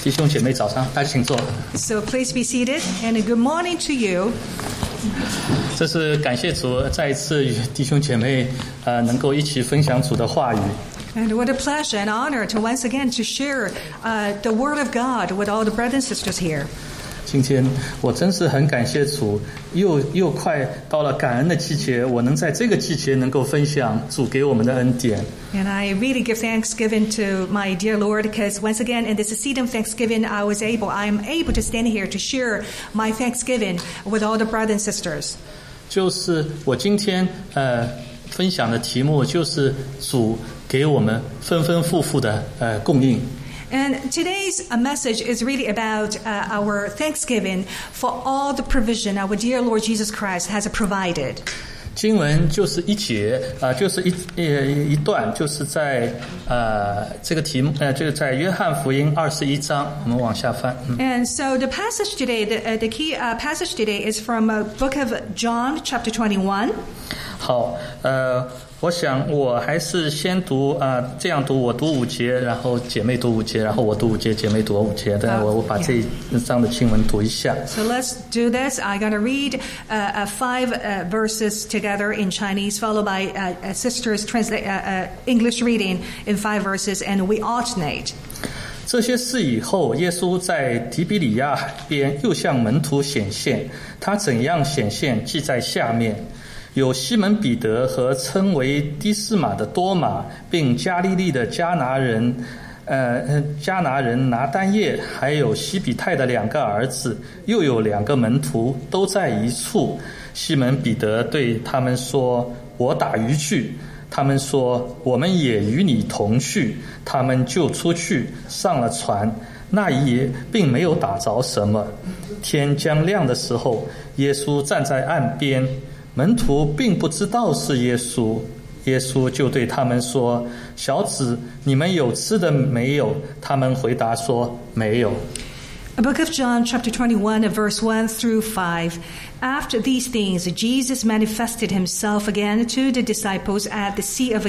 弟兄姐妹早上，大家请坐。 So please be seated, and a good morning to you. 这是感谢主，再一次与弟兄姐妹能够一起分享主的话语。 And what a pleasure and honor to once again to share the Word of God with all the brothers and sisters here. 今天我真是很感谢主，又快到了感恩的季节，我能在这个季节能够分享主给我们的恩典。 And I really give thanksgiving to my dear Lord, because once again in this season of Thanksgiving, I am able to stand here to share my Thanksgiving with all the brothers and sisters. 就是我今天分享的题目就是主给我们丰丰富富的供应。 And today's message is really about our thanksgiving for all the provision our dear Lord Jesus Christ has provided. 经文就是一节就是一段，就是在这个题目就是在约翰福音21章，我们往下翻。 And so the passage today, the key passage today is from book of John, chapter 21. 好，我想我还是先读这样读，我读5节，然后姐妹读5节，然后我读5节，姐妹读5节。但我把这一章的经文读一下。 So let's do this. I'm going to read 5 verses together in Chinese, followed by sisters translate English reading in 5 verses, and we alternate. 这些事以后，耶稣在提比里亚海边又向门徒显现，他怎样显现，记在下面。有西门彼得和称为低斯马的多马，并加利利的迦拿人拿单业，还有西比泰的2个儿子，又有2个门徒，都在一处。西门彼得对他们说：“我打鱼去。”他们说：“我们也与你同去。”他们就出去上了船，那一夜并没有打着什么。天将亮的时候，耶稣站在岸边。门徒并不知道是耶稣，耶稣就对他们说：“小子，你们有吃的没有？”他们回答说：“没有。” A book of John, chapter 21, verse 1 through 5. After these things, Jesus manifested himself again to the disciples at the Sea of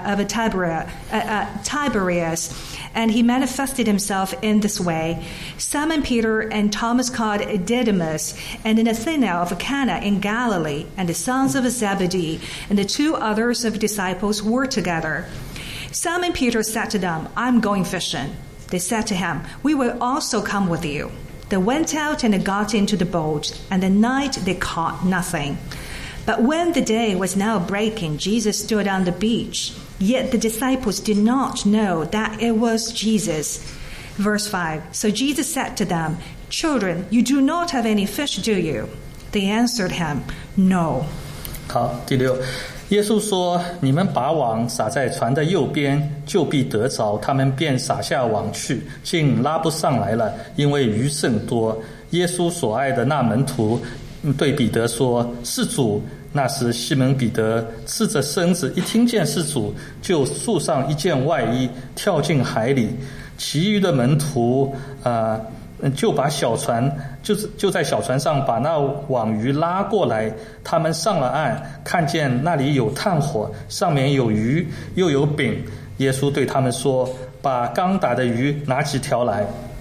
Tiberias, and he manifested himself in this way. Simon Peter and Thomas called Didymus, and Nathanael of Cana in Galilee, and the sons of Zebedee, and the 2 others of disciples were together. Simon Peter said to them, "I'm going fishing." They said to him, "We will also come with you." They went out and got into the boat, and the night they caught nothing. But when the day was now breaking, Jesus stood on the beach. Yet the disciples did not know that it was Jesus. Verse 5. So Jesus said to them, "Children, you do not have any fish, do you?" They answered him, "No." 好，第6。耶稣说：“你们把网撒在船的右边，就必得着。”他们便撒下网去，竟拉不上来了，因为鱼甚多。耶稣所爱的那门徒对彼得说：“是主。”那时西门彼得赤着身子，一听见是主，就束上一件外衣，跳进海里。其余的门徒就把小船就在小船上把那网鱼拉过来，他们上了岸，看见那里有炭火，上面有鱼又有饼。耶稣对他们说：“把刚打的鱼拿几条来。”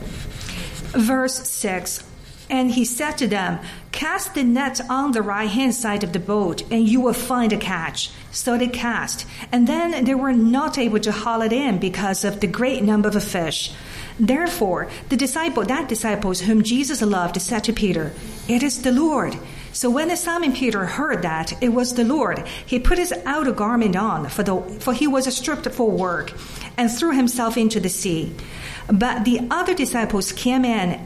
Verse 6. And he said to them, "Cast the net on the right-hand side of the boat, and you will find a catch." So they cast, and then they were not able to haul it in because of the great number of fish. Therefore, that disciples whom Jesus loved said to Peter, "It is the Lord." So when Simon Peter heard that it was the Lord, he put his outer garment on, for he was stripped for work, and threw himself into the sea. But the other disciples came in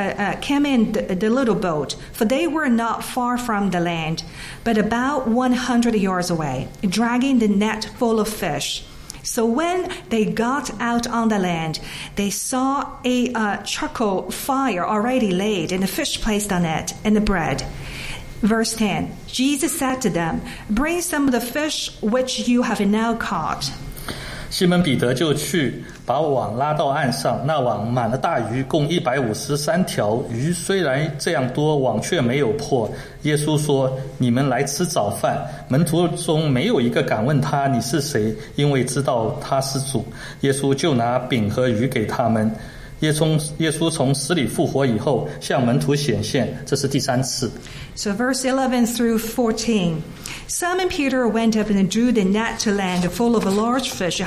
the little boat, for they were not far from the land, but about 100 yards away, dragging the net full of fish. So when they got out on the land, they saw a charcoal fire already laid, and the fish placed on it, and the bread. Verse 10, Jesus said to them, "Bring some of the fish which you have now caught." 西门彼得就去把网拉到岸上，那网满了大鱼，共153条。鱼虽然这样多，网却没有破。耶稣说：“你们来吃早饭。”门徒中没有一个敢问他：“你是谁？”因为知道他是主。耶稣就拿饼和鱼给他们。 耶稣从死里复活以后向门徒显现，这是第3次。 So verse 11 through 14. Simon Peter went up and drew the net to land full of a large fish,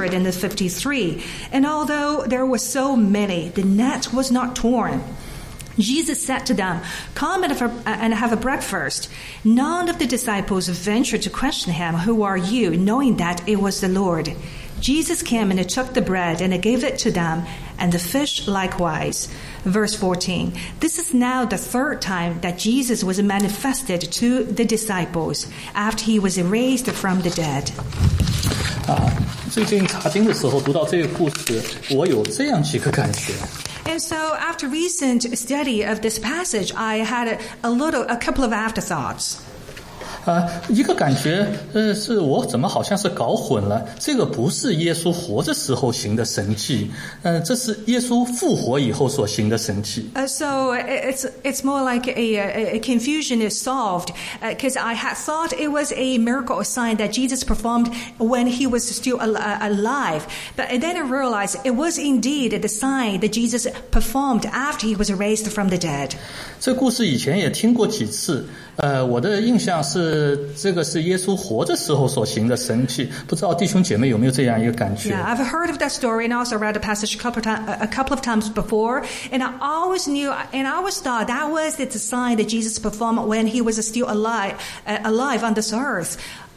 153. And although there were so many, the net was not torn. Jesus said to them, "Come and have a breakfast." None of the disciples ventured to question him, "Who are you?" knowing that it was the Lord. Jesus came and took the bread and gave it to them, and the fish likewise. Verse 14. This is now the third time that Jesus was manifested to the disciples after he was raised from the dead. 最近查经的时候读到这个故事，我有这样几个感觉。 And so after recent study of this passage, I had a couple of afterthoughts. 一个感觉，是我怎么好像是搞混了？这个不是耶稣活着时候行的神迹，这是耶稣复活以后所行的神迹。 So it's more like a confusion is solved, because I had thought it was a miracle sign that Jesus performed when he was still alive, but then I realized it was indeed the sign that Jesus performed after he was raised from the dead. 这故事以前也听过几次，我的印象是这个是耶稣活着时候所行的神迹，不知道弟兄姐妹有没有这样一个感觉？ Yeah, I've heard of that story and also read the passage a couple of times before, and I always knew and I always thought that was the sign that Jesus performed when he was still alive on this earth.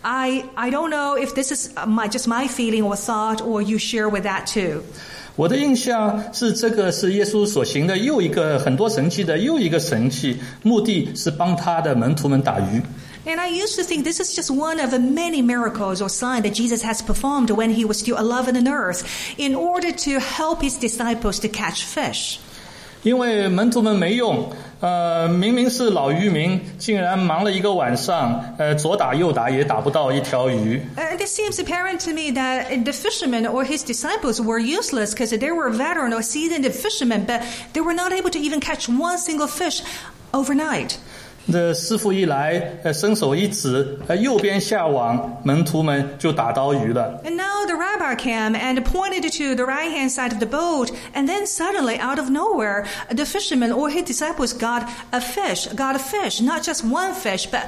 I don't know if this is just my feeling or thought, or you share with that too. 我的印象是这个是耶稣所行的又一个很多神迹的又一个神迹，目的是帮他的门徒们打鱼。 And I used to think this is just one of the many miracles or signs that Jesus has performed when he was still alive on earth in order to help his disciples to catch fish. 因为门徒们没用，明明是老渔民，竟然忙了一个晚上，左打右打也打不到一条鱼。 It seems apparent to me that the fishermen or his disciples were useless because they were veteran or seasoned fishermen, but they were not able to even catch one single fish overnight. 这师傅一来，伸手一指，右边下网，门徒们就打到鱼了。 And now the rabbi came and pointed to the right-hand side of the boat, and then suddenly, out of nowhere, the fishermen or his disciples got a fish, not just one fish, but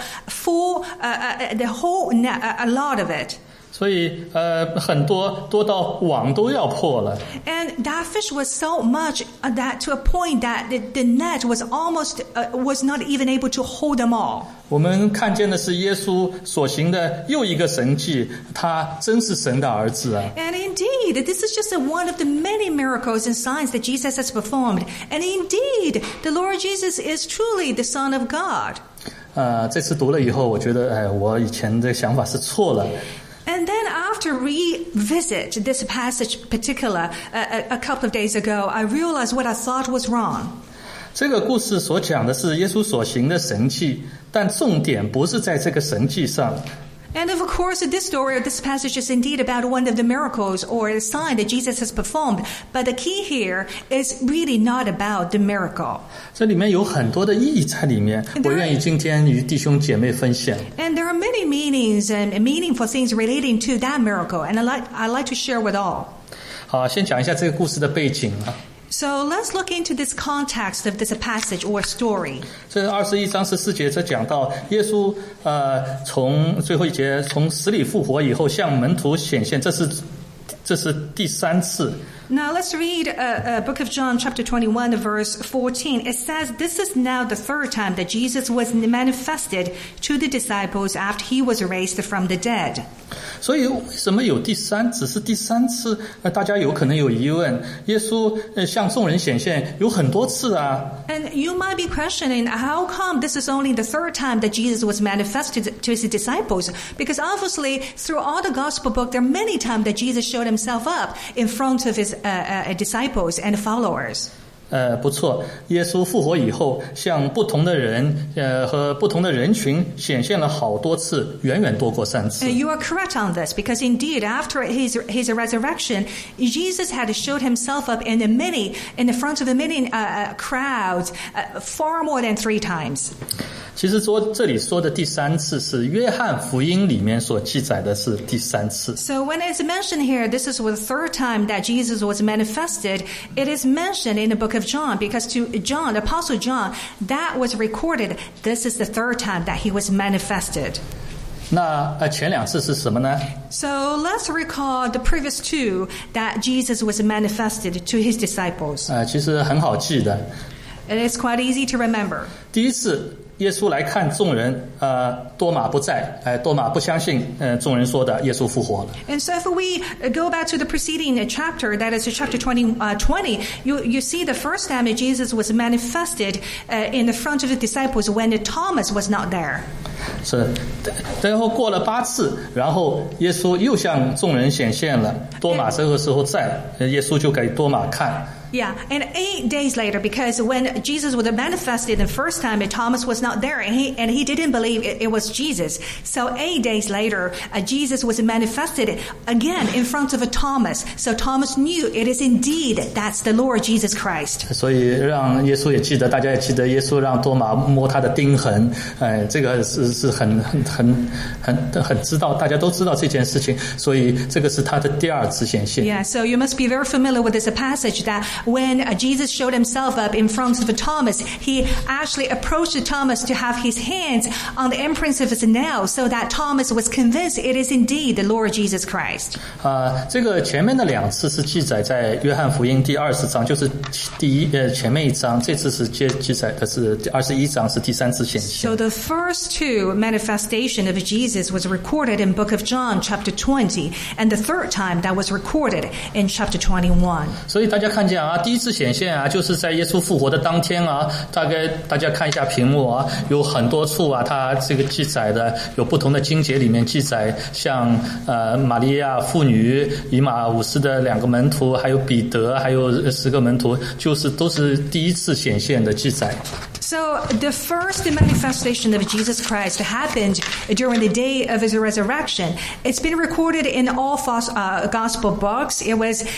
the whole net, a lot of it. 所以很多到网都要破了。 And that fish was so much that to a point that the net was almost was not even able to hold them all. 我们看见的是耶稣所行的又一个神迹，他真是神的儿子啊！ And indeed, this is just one of the many miracles and signs that Jesus has performed. And indeed, the Lord Jesus is truly the Son of God. 这次读了以后，我觉得我以前的想法是错了。 And then after revisit this passage particular a couple of days ago, I realized what I thought was wrong. 这个故事所讲的是耶稣所行的神迹，但重点不是在这个神迹上。 And of course, this story or this passage is indeed about one of the miracles or the sign that Jesus has performed. But the key here is really not about the miracle. 这里面有很多的意义在里面，我愿意今天与弟兄姐妹分享。 And there are many meanings and meaningful things relating to that miracle, and I like to share with all. 好，先讲一下这个故事的背景啊。 So let's look into this context of this passage or story. 这21章14节，这讲到耶稣从最后一节从死里复活以后向门徒显现，这是第3次。 Now let's read Book of John chapter 21 verse 14. It says, "This is now the third time that Jesus was manifested to the disciples after he was raised from the dead." 所以为什么有只是第3次？大家有可能有疑问。耶稣向众人显现有很多次啊。 And you might be questioning, how come this is only the third time that Jesus was manifested to his disciples? Because obviously, through all the gospel book, there are many times that Jesus showed himself up in front of his disciples and followers. 不错，耶稣复活以后，向不同的人和不同的人群显现了好多次，远远多过3次。 You are correct on this, because indeed, after his resurrection, Jesus had showed himself up in the front of the many crowds, far more than 3 times. 其实这里说的第3次是约翰福音里面所记载的是第3次。 So when it's mentioned here, this is the third time that Jesus was manifested. It is mentioned in the book of John because to John, the Apostle John, that was recorded. This is the third time that he was manifested. 那前2次是什么呢？ So let's recall the previous 2 that Jesus was manifested to his disciples. 其实很好记的。 It is quite easy to remember. 第一次耶稣来看众人，多马不在，多马不相信，众人说的耶稣复活了。 And so if we go back to the preceding chapter, that is chapter 20, you see the first time that Jesus was manifested in the front of the disciples when Thomas was not there. 是，然后过了8次，然后耶稣又向众人显现了，多马这个时候在，耶稣就给多马看。 Yeah, and 8 days later, because when Jesus was manifested the first time, and Thomas was not there, and he didn't believe it was Jesus. So 8 days later, Jesus was manifested again in front of Thomas. So Thomas knew it is indeed that's the Lord Jesus Christ. 所以让耶稣也记得，大家也记得，耶稣让多马摸他的钉痕，这个是很知道，大家都知道这件事情，所以这个是他的第2次显现。 Yeah, so you must be very familiar with this passage that when Jesus showed himself up in front of Thomas, he actually approached Thomas to have his hands on the imprints of his nails so that Thomas was convinced it is indeed the Lord Jesus Christ. 这个前面的2次是记载在约翰福音第20章，就是前面1章，这次是记载的是第21章，是第3次显现。 So the first 2 manifestation of Jesus was recorded in book of John chapter 20, and the third time that was recorded in chapter 21. 所以大家看见第一次显现就是在耶稣复活的当天大概大家看一下屏幕有很多处它这个记载的有不同的经节里面记载，像玛利亚妇女、以马五斯的2个门徒，还有彼得，还有10个门徒，就是都是第一次显现的记载。 So the first manifestation of Jesus Christ happened during the day of his resurrection. It's been recorded in all gospel books. It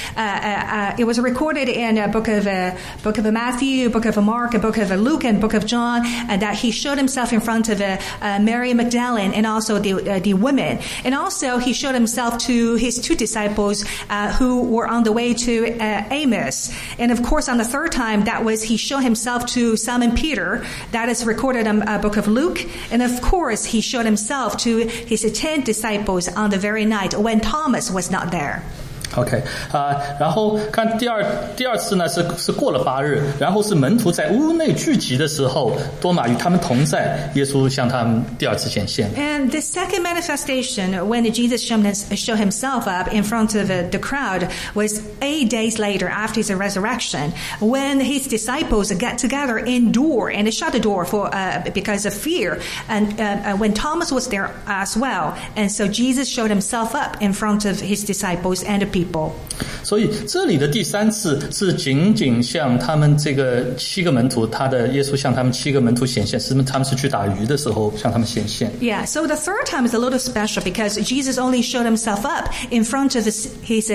was recorded in book of Matthew, book of Mark, book of Luke, and book of John, and that he showed himself in front of Mary Magdalene and also the women. And also he showed himself to his 2 disciples who were on the way to Emmaus. And of course on the third time he showed himself to Simon Peter. That is recorded in book of Luke. And of course he showed himself to his 10 disciples on the very night when Thomas was not there. OK 然后看第二次呢是过了8日，然后是门徒在屋内聚集的时候，多马与他们同在，耶稣向他们第2次显现。 And the second manifestation when Jesus showed himself up in front of the crowd was 8 days later after his resurrection, when his disciples got together indoor and they shut the door because of fear, and when Thomas was there as well, and so Jesus showed himself up in front of his disciples and the people. 所以这里的第3次是仅仅向他们这个7个门徒，耶稣向他们7个门徒显现，是他们是去打鱼的时候向他们显现。 Yeah, so the third time is a little special because Jesus only showed himself up in front of his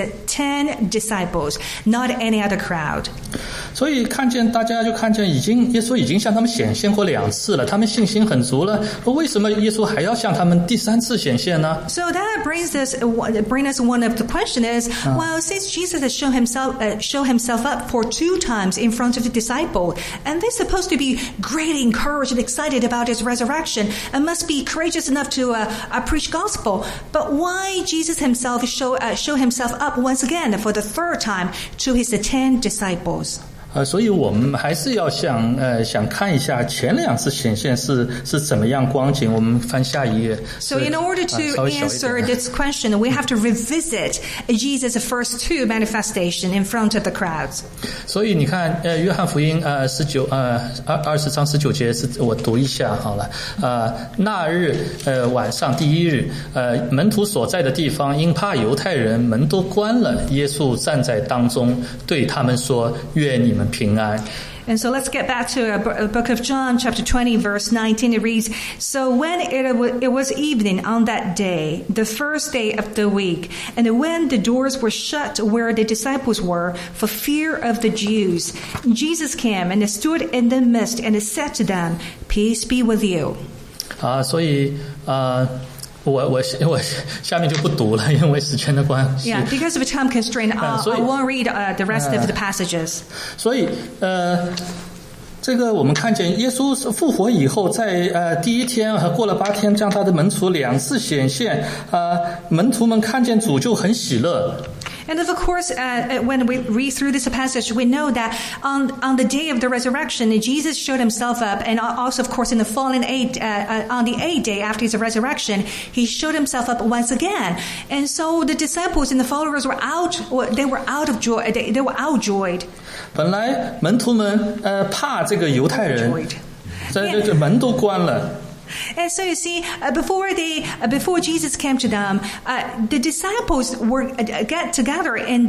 10 disciples, not any other crowd. 所以大家就看见耶稣已经向他们显现过2次了，他们信心很足了，为什么耶稣还要向他们第3次显现呢？ So that brings us one of the question is, well, since Jesus has shown himself up for 2 times in front of the disciple, and they're supposed to be greatly encouraged and excited about his resurrection and must be courageous enough to preach gospel, but why Jesus himself show himself up once again for the 3rd time to his 10 disciples? 所以我们还是要想看一下前2次显现是怎么样光景。我们翻下一页。 So in order to answer this question, we have to revisit Jesus' first 2 manifestation in front of the crowds. 所以你看，约翰福音20章19节是我读一下好了。那日晚上第1日，门徒所在的地方因怕犹太人，门都关了。耶稣站在当中，对他们说：“愿你们们平安。 And so let's get back to a book of John, chapter 20, verse 19. It reads, So when it was evening on that day, the first day of the week, and when the doors were shut where the disciples were, for fear of the Jews, Jesus came and stood in the midst and said to them, Peace be with you. 所以我下面就不读了，因为时间的关系。 Yeah, because of time constraint, I won't read the rest of the passages. 所以这个我们看见耶稣复活以后，在第一天和过了8天，向他的门徒2次显现，门徒们看见主就很喜乐。 And of course, when we read through this passage, we know that on the day of the resurrection, Jesus showed himself up, and also, of course, in the on the 8th day after his resurrection, he showed himself up once again. And so the disciples and the followers were out of joy. They were outjoyed. 本来门徒们怕这个犹太人，这门都关了。 And so you see, before Jesus came to them, the disciples were get together in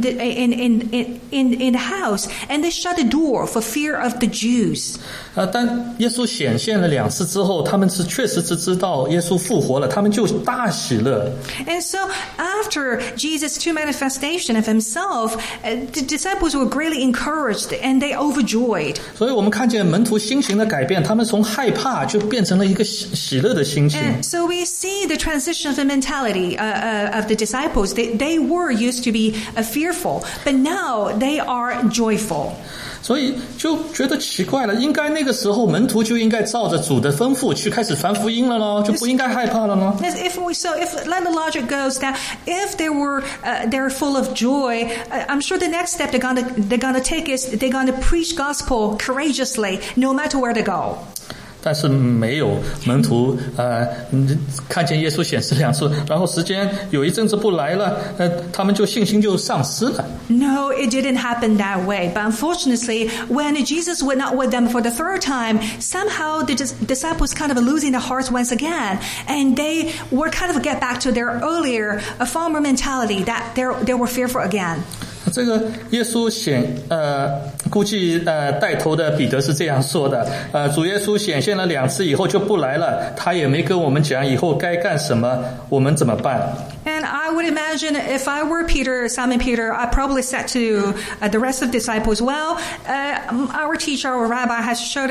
the house, and they shut the door for fear of the Jews. 但耶稣显现了2次之后，他们确实是知道耶稣复活了，他们就大喜乐。 And so after Jesus' 2 manifestation of himself, the disciples were greatly encouraged and they overjoyed. 所以我们看见门徒心情的改变，他们从害怕就变成了一个喜乐的心情。 And so we see the transition of the mentality of the disciples. They were used to be fearful, but now they are joyful. 所以就觉得奇怪了，应该那个时候门徒就应该照着主的吩咐去开始传福音了咯，就不应该害怕了咯。 If let the logic goes that if they're full of joy, I'm sure the next step they're gonna take is they're gonna preach gospel courageously, no matter where they go. 但是没有门徒看见耶稣显示2次，然后时间有一阵子不来了，他们就信心就丧失了。 No, it didn't happen that way. But unfortunately, when Jesus was not with them for the 3rd time, somehow the disciples kind of losing their hearts once again, and they were kind of get back to their earlier farmer mentality that they were fearful again. 这个耶稣估计带头的彼得是这样说的，主耶稣显现了2次以后就不来了，他也没跟我们讲以后该干什么，我们怎么办？ And I would imagine if I were Simon Peter, I'd probably said to the rest of the disciples, well, our teacher, our rabbi, had showed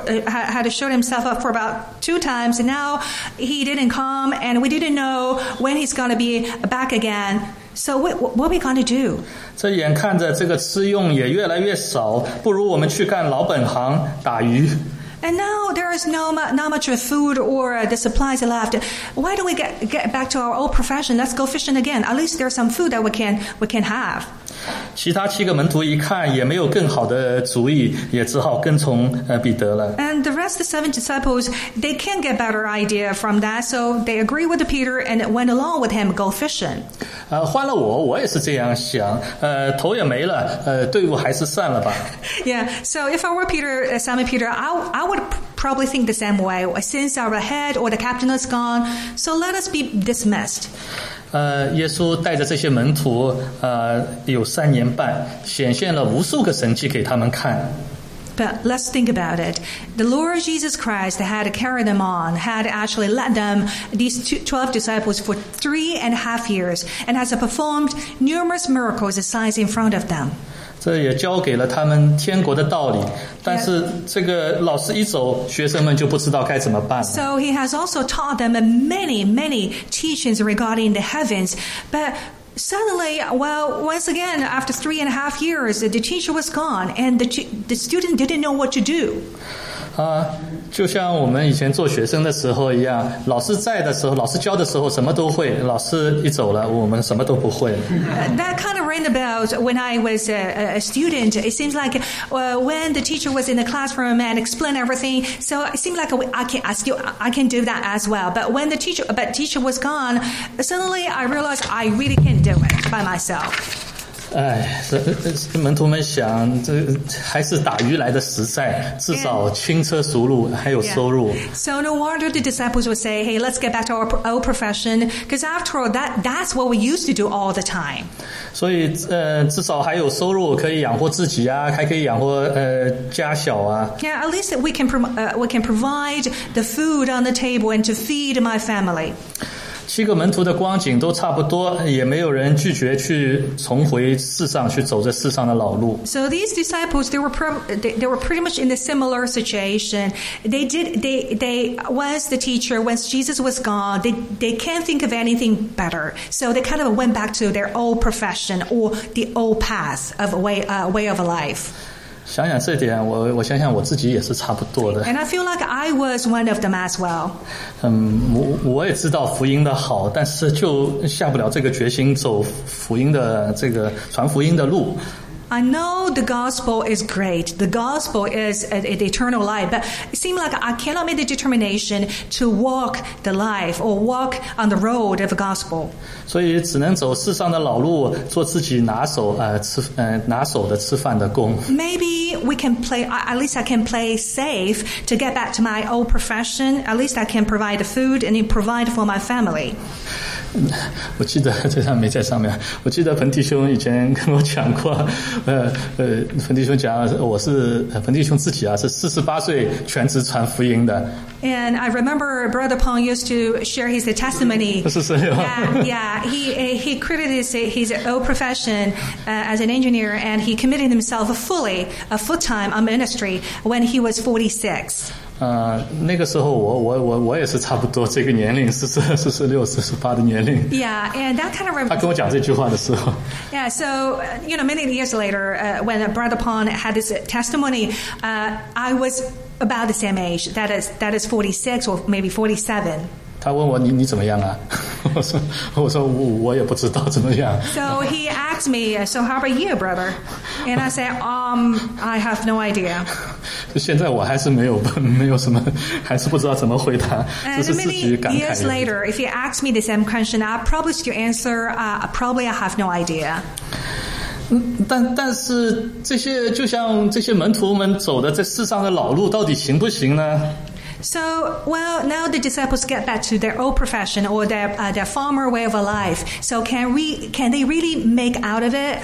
himself up for about 2 times, and now he didn't come, and we didn't know when he's going to be back again. So what are we going to do? 这眼看着这个吃用也越来越少，不如我们去干老本行打鱼。 And now there is not much of food or the supplies left. Why don't we get back to our old profession? Let's go fishing again. At least there's some food that we can have. 其他7个门徒一看也没有更好的主意，也只好跟从彼得了。 And the rest of the 7 disciples, they can't get better idea from that, so they agree with Peter and went along with him go fishing. 换了我也是这样想，头也没了，队伍还是散了吧。 Yeah, so if I were Simon Peter, I would probably think the same way. Since our head or the captain is gone, so let us be dismissed. 耶稣带着这些门徒有3年半，显现了无数个神迹给他们看。 But let's think about it. The Lord Jesus Christ had carried them on, had actually led them, these 12 disciples, for 3.5 years, and has performed numerous miracles and signs in front of them. 这也教给了他们天国的道理，但是这个老师一走，学生们就不知道该怎么办。 So he has also taught them many teachings regarding the heavens, but suddenly, well, once again, after 3.5 years, the teacher was gone, and the student didn't know what to do. 就像我们以前做学生的时候一样，老师在的时候，老师教的时候什么都会，老师一走了，我们什么都不会。 That kind of rang about when I was a student. It seems like when the teacher was in the classroom and explained everything, so it seemed like I can do that as well. But when the teacher was gone, suddenly I realized I really can't do it by myself. 门徒们想，这还是打鱼来的实在，至少轻车熟路，还有收入。 So no wonder the disciples would say, "Hey, let's get back to our old profession, because after all, that's what we used to do all the time." 所以至少还有收入，可以养活自己啊，还可以养活家小啊。 Yeah, at least we can provide the food on the table and to feed my family. 7个门徒的光景都差不多，也没有人拒绝去重回世上，去走这世上的老路。 So these disciples, they were pretty much in a similar situation. They once the teacher, once Jesus was gone, they can't think of anything better. So they kind of went back to their old profession or the old path of way of life. 想想这点，我想想我自己也是差不多的。 And I feel like I was one of them as well. 我也知道福音的好，但是就下不了这个决心走福音的这个传福音的路。 I know the gospel is great. The gospel is the eternal life. But it seems like I cannot make the determination to walk the life or walk on the road of the gospel. 所以只能走世上的老路，做自己拿手的吃饭的工。 Maybe we can play. At least I can play safe to get back to my old profession. At least I can provide the food and provide for my family. 我记得这上没在上面。我记得彭弟兄以前跟我讲过，彭弟兄讲彭弟兄自己啊是48岁全职传福音的。 And I remember Brother Pong used to share his testimony. Yeah, he credited his old profession as an engineer, and he committed himself fully, full-time on ministry when he was 46. 那个时候我也是差不多这个年龄，46、48的年龄。 Yeah, and that kind of. 他跟我讲这句话的时候。 Yeah, so many years later, when Brother Pong had this testimony, I was about the same age. That is 46 or maybe 47. 他问我你怎么样啊？我说我也不知道怎么样。 So he asked me, "So how about you, brother?" And I said, I have no idea. 现在我还是没有什么，还是不知道怎么回答，只是自己感慨。 And many years later, if you ask me the same question, I'll probably still answer, probably I have no idea. 但是这些就像这些门徒们走的这世上的老路，到底行不行呢？ So, well, now the disciples get back to their old profession or their former way of life. So, can they really make out of it?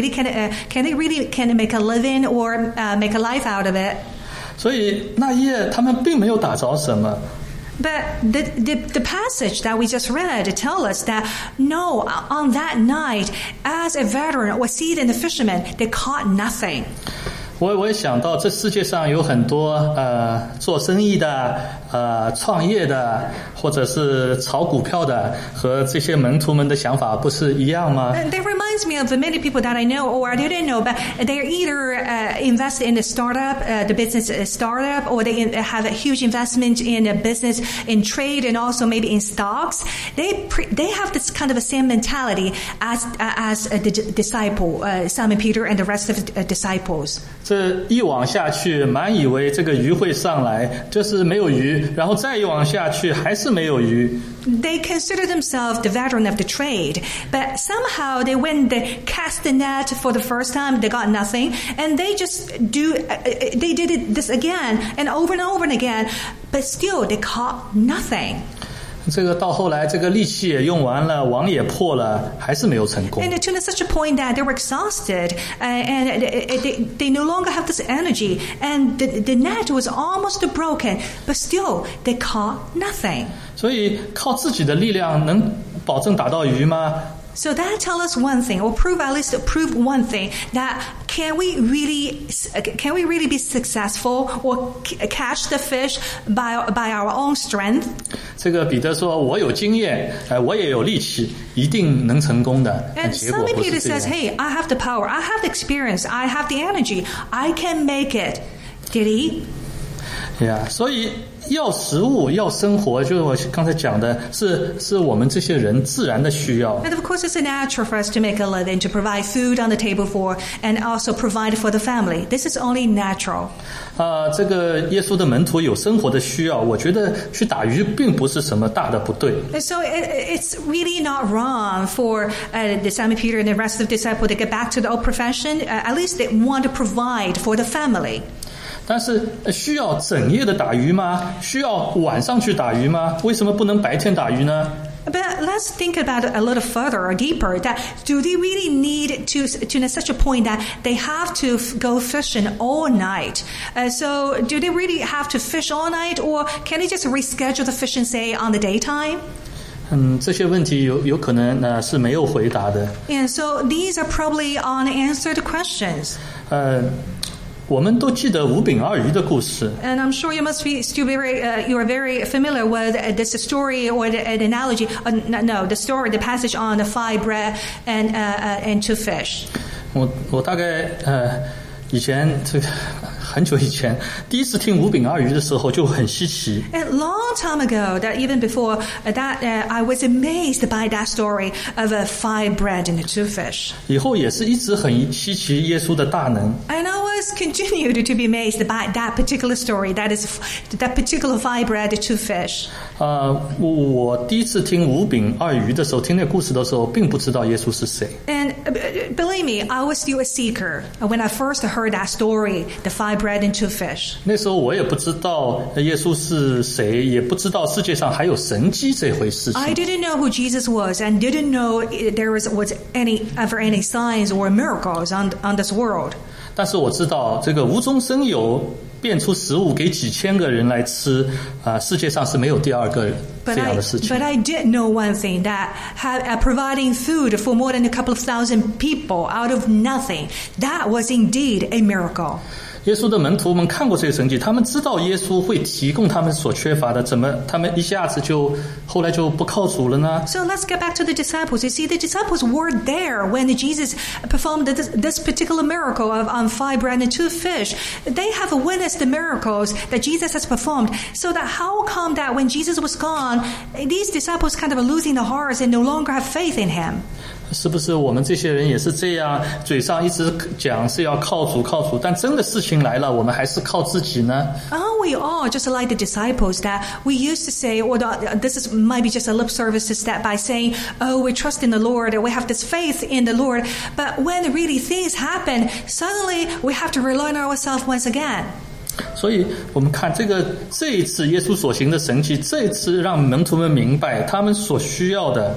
Can they really make a living or make a life out of it? 所以那夜他们并没有打着什么。 But the passage that we just read tell us that no, on that night, as a veteran or seasoned fisherman, they caught nothing. 我也想到这世界上有很多做生意的创业的或者是炒股票的和这些门徒们的想法不是一样吗？ That reminds me of many people that I know or I didn't know, but they're either invested in the startup, the business startup, or they have a huge investment in a business, in trade, and also maybe in stocks. They have this kind of a same mentality as the disciple, Simon Peter and the rest of the disciples. 这一往下去，满以为这个鱼会上来，就是没有鱼，然后再一往下去，还是没有鱼。 They consider themselves the veteran of the trade, but somehow when they cast the net for the first time, they got nothing, and they did this again and over and again, but still they caught nothing. 这个到后来，这个力气也用完了，网也破了，还是没有成功。 And to such a point that they were exhausted, and they no longer have this energy, and the net was almost broken, but still they caught nothing. 所以靠自己的力量能保证打到鱼吗？ So that tells us one thing, or at least prove one thing, that can we really be successful or catch the fish by our own strength? 这个彼得说：“我有经验，我也有力气，一定能成功的。” And Simon Peter says, "Hey, I have the power, I have the experience, I have the energy, I can make it." Did he? 所以要食物要生活，就是我刚才讲的是我们这些人自然的需要。 And of course, it's natural for us to make a living, to provide food on the table for, and also provide for the family. This is only natural. 这个耶稣的门徒有生活的需要，我觉得去打鱼并不是什么大的不对。 And so it's really not wrong for the Simon Peter and the rest of the disciples to get back to the old profession. At least they want to provide for the family. 但是需要整夜的打鱼吗？需要晚上去打鱼吗？为什么不能白天打鱼呢？ But let's think about it a little further or deeper. That do they really need to such a point that they have to go fishing all night? So do they really have to fish all night, or can they just reschedule the fishing, say, on the daytime? 这些问题有可能是没有回答的。 And so these are probably unanswered questions. 我们都记得五饼二鱼的故事。 And I'm sure you must be still you are very familiar with this story or the analogy. The story, the passage on the 5 bread and 2 fish. 我大概以前很久以前第一次听五饼二鱼的时候就很稀奇。 A long time ago, that even before that, I was amazed by that story of 5 bread and 2 fish. 以后也是一直很稀奇耶稣的大能。 And I was continued to be amazed by that particular story. That is that particular 5 bread and 2 fish. 我第一次听五饼二鱼的时候，听那故事的时候，并不知道耶稣是谁。 And believe me, I was still a seeker when I first heard that story, the 5 bread and 2 fish. 那时候我也不知道耶稣是谁，也不知道世界上还有神迹这回事情。 I didn't know who Jesus was and didn't know there was any signs or miracles on this world. 但是我知道这个无中生有，变出食物给几千个人来吃，世界上是没有第二个这样的事情。 But I did know one thing, that providing food for more than a couple of thousand people out of nothing, that was indeed a miracle. 耶稣的门徒们看过这个神迹，他们知道耶稣会提供他们所缺乏的，怎么他们一下子后来就不靠主了呢？ So let's get back to the disciples. You see, the disciples were there when Jesus performed this particular miracle on 5 bread and 2 fish. They have witnessed the miracles that Jesus has performed. So that how come that when Jesus was gone, these disciples kind of are losing their hearts and no longer have faith in him? 是不是我们这些人也是这样，嘴上一直讲是要靠主，但真的事情来了，我们还是靠自己呢？ Aren't we all just like the disciples that we used to say, or this might be just a lip service to step by saying, oh, we trust in the Lord, and we have this faith in the Lord. But when really things happen, suddenly we have to rely on ourselves once again. 所以我们看这一次耶稣所行的神迹，这一次让门徒们明白他们所需要的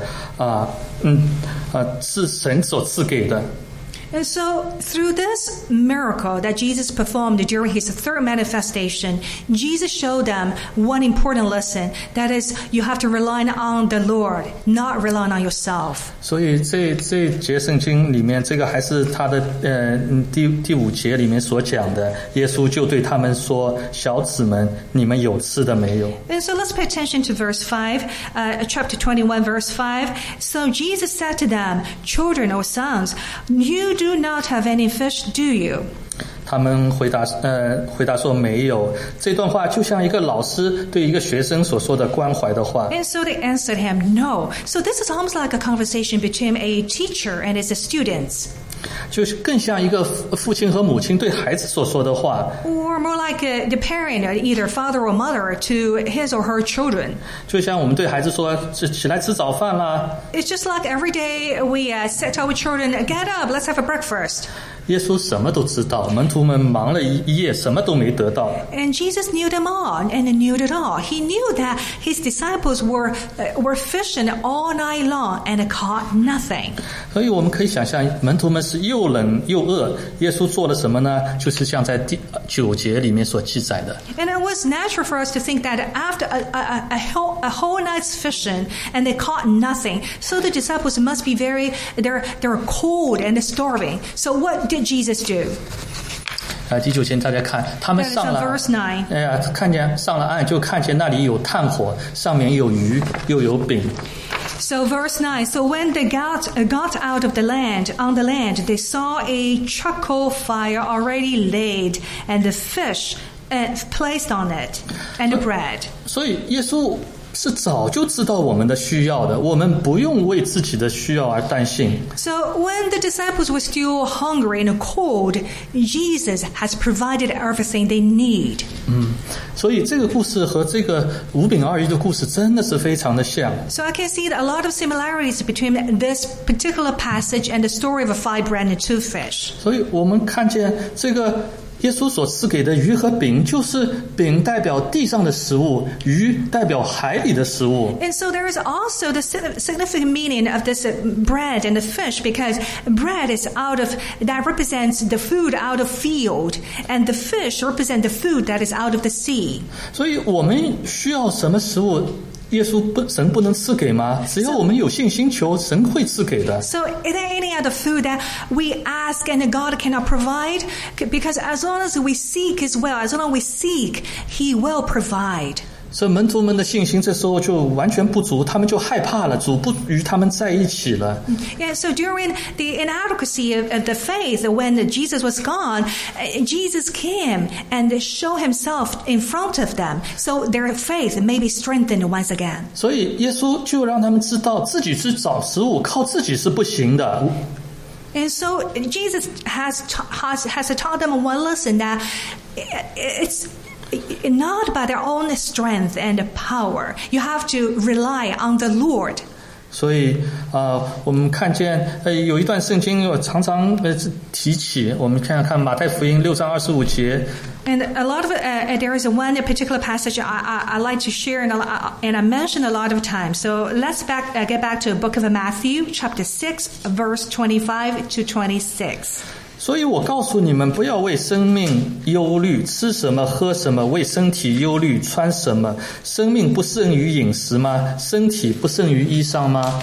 是神所赐给的。 And so, through this miracle that Jesus performed during his 3rd manifestation, Jesus showed them one important lesson. That is, you have to rely on the Lord, not rely on yourself. 所以这节圣经里面，这个还是他的第5节里面所讲的，耶稣就对他们说：“小子们，你们有吃的没有？” And so let's pay attention to verse 5, chapter 21, verse 5. So Jesus said to them, children or sons, you do not have any fish, do you? 他们回答说没有。这段话就像一个老师对一个学生所说的关怀的话。 And so they answered him, no. So this is almost like a conversation between a teacher and his students. 就是更像一个父亲和母亲对孩子所说的话。 Or more like the parent, either father or mother, to his or her children. 就像我们对孩子说起来吃早饭啦。 It's just like every day we say to our children, get up, let's have a breakfast. 耶稣什么都知道，门徒们忙了一夜，什么都没得到。 And Jesus knew them all and knew it all. He knew that his disciples were fishing all night long and caught nothing. 所以我们可以想象，门徒们是又冷又饿。耶稣做了什么呢？就是像在第9节里面所记载的。 And it was natural for us to think that after a whole night's fishing and they caught nothing, so the disciples must be they're cold and starving. So what did Jesus do? 第9节大家看，他们上了， Verse 9. 看见上了岸，就看见那里有炭火，上面有鱼，又有饼。 So verse 9, so when they got out of on the land, they saw a charcoal fire already laid and the fish placed on it, and the bread. 所以耶稣是早就知道我们的需要的，我们不用为自己的需要而担心。 So when the disciples were still hungry and cold, Jesus has provided everything they need. 所以这个故事和这个5饼2鱼的故事真的是非常的像。 So I can see a lot of similarities between this particular passage and the story of 5 bread and 2 fish. 所以我们看见这个耶稣所赐给的鱼和饼，就是饼代表地上的食物，鱼代表海里的食物。 And so there is also the significant meaning of this bread and the fish, because bread is that represents the food out of field, and the fish represent the food that is out of the sea. 所以我们需要什么食物？神不能赐给吗？只要我们有信心求，神会赐给的。 So is there any other food that we ask and God cannot provide? Because as long as we seek as well, as long as we seek, He will provide. 所以门徒们的信心这时候就完全不足，他们就害怕了，主不与他们在一起了。 Yeah, so during the inadequacy of the faith, when Jesus was gone, Jesus came and showed himself in front of them, so their faith may be strengthened once again. 所以耶稣就让他们知道，自己去找食物，靠自己是不行的。 And so Jesus has taught them one lesson, that it's not by their own strength and power. You have to rely on the Lord. 所以我们看见有一段圣经我常常提起，我们看看马太福音6章25节。 And a lot of there is one particular passage I like to share, and I mention a lot of times. So let's get back to the book of Matthew, chapter 6, verse 25 to 26. 所以我告诉你们，不要为生命忧虑，吃什么喝什么，为身体忧虑，穿什么。生命不胜于饮食吗？身体不胜于衣裳吗？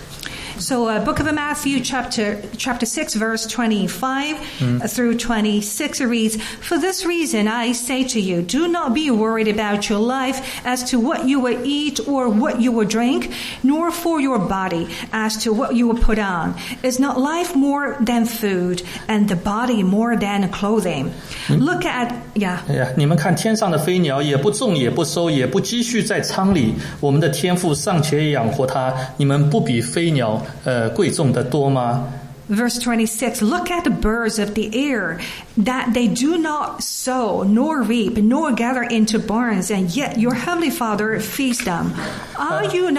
So book of Matthew, chapter 6, verse 25 through 26 reads, "For this reason I say to you, do not be worried about your life as to what you will eat or what you will drink, nor for your body as to what you will put on. Is not life more than food, and the body more than clothing? Look at..." Yeah. 你们看天上的飞鸟，也不种也不收，也不积蓄在仓里，我们的天父尚且养活它，你们不比飞鸟贵重的多吗？ Verse 26, "Look at the birds of the air, that they do not sow, nor reap, nor gather into barns, and yet your heavenly Father feeds them. Are you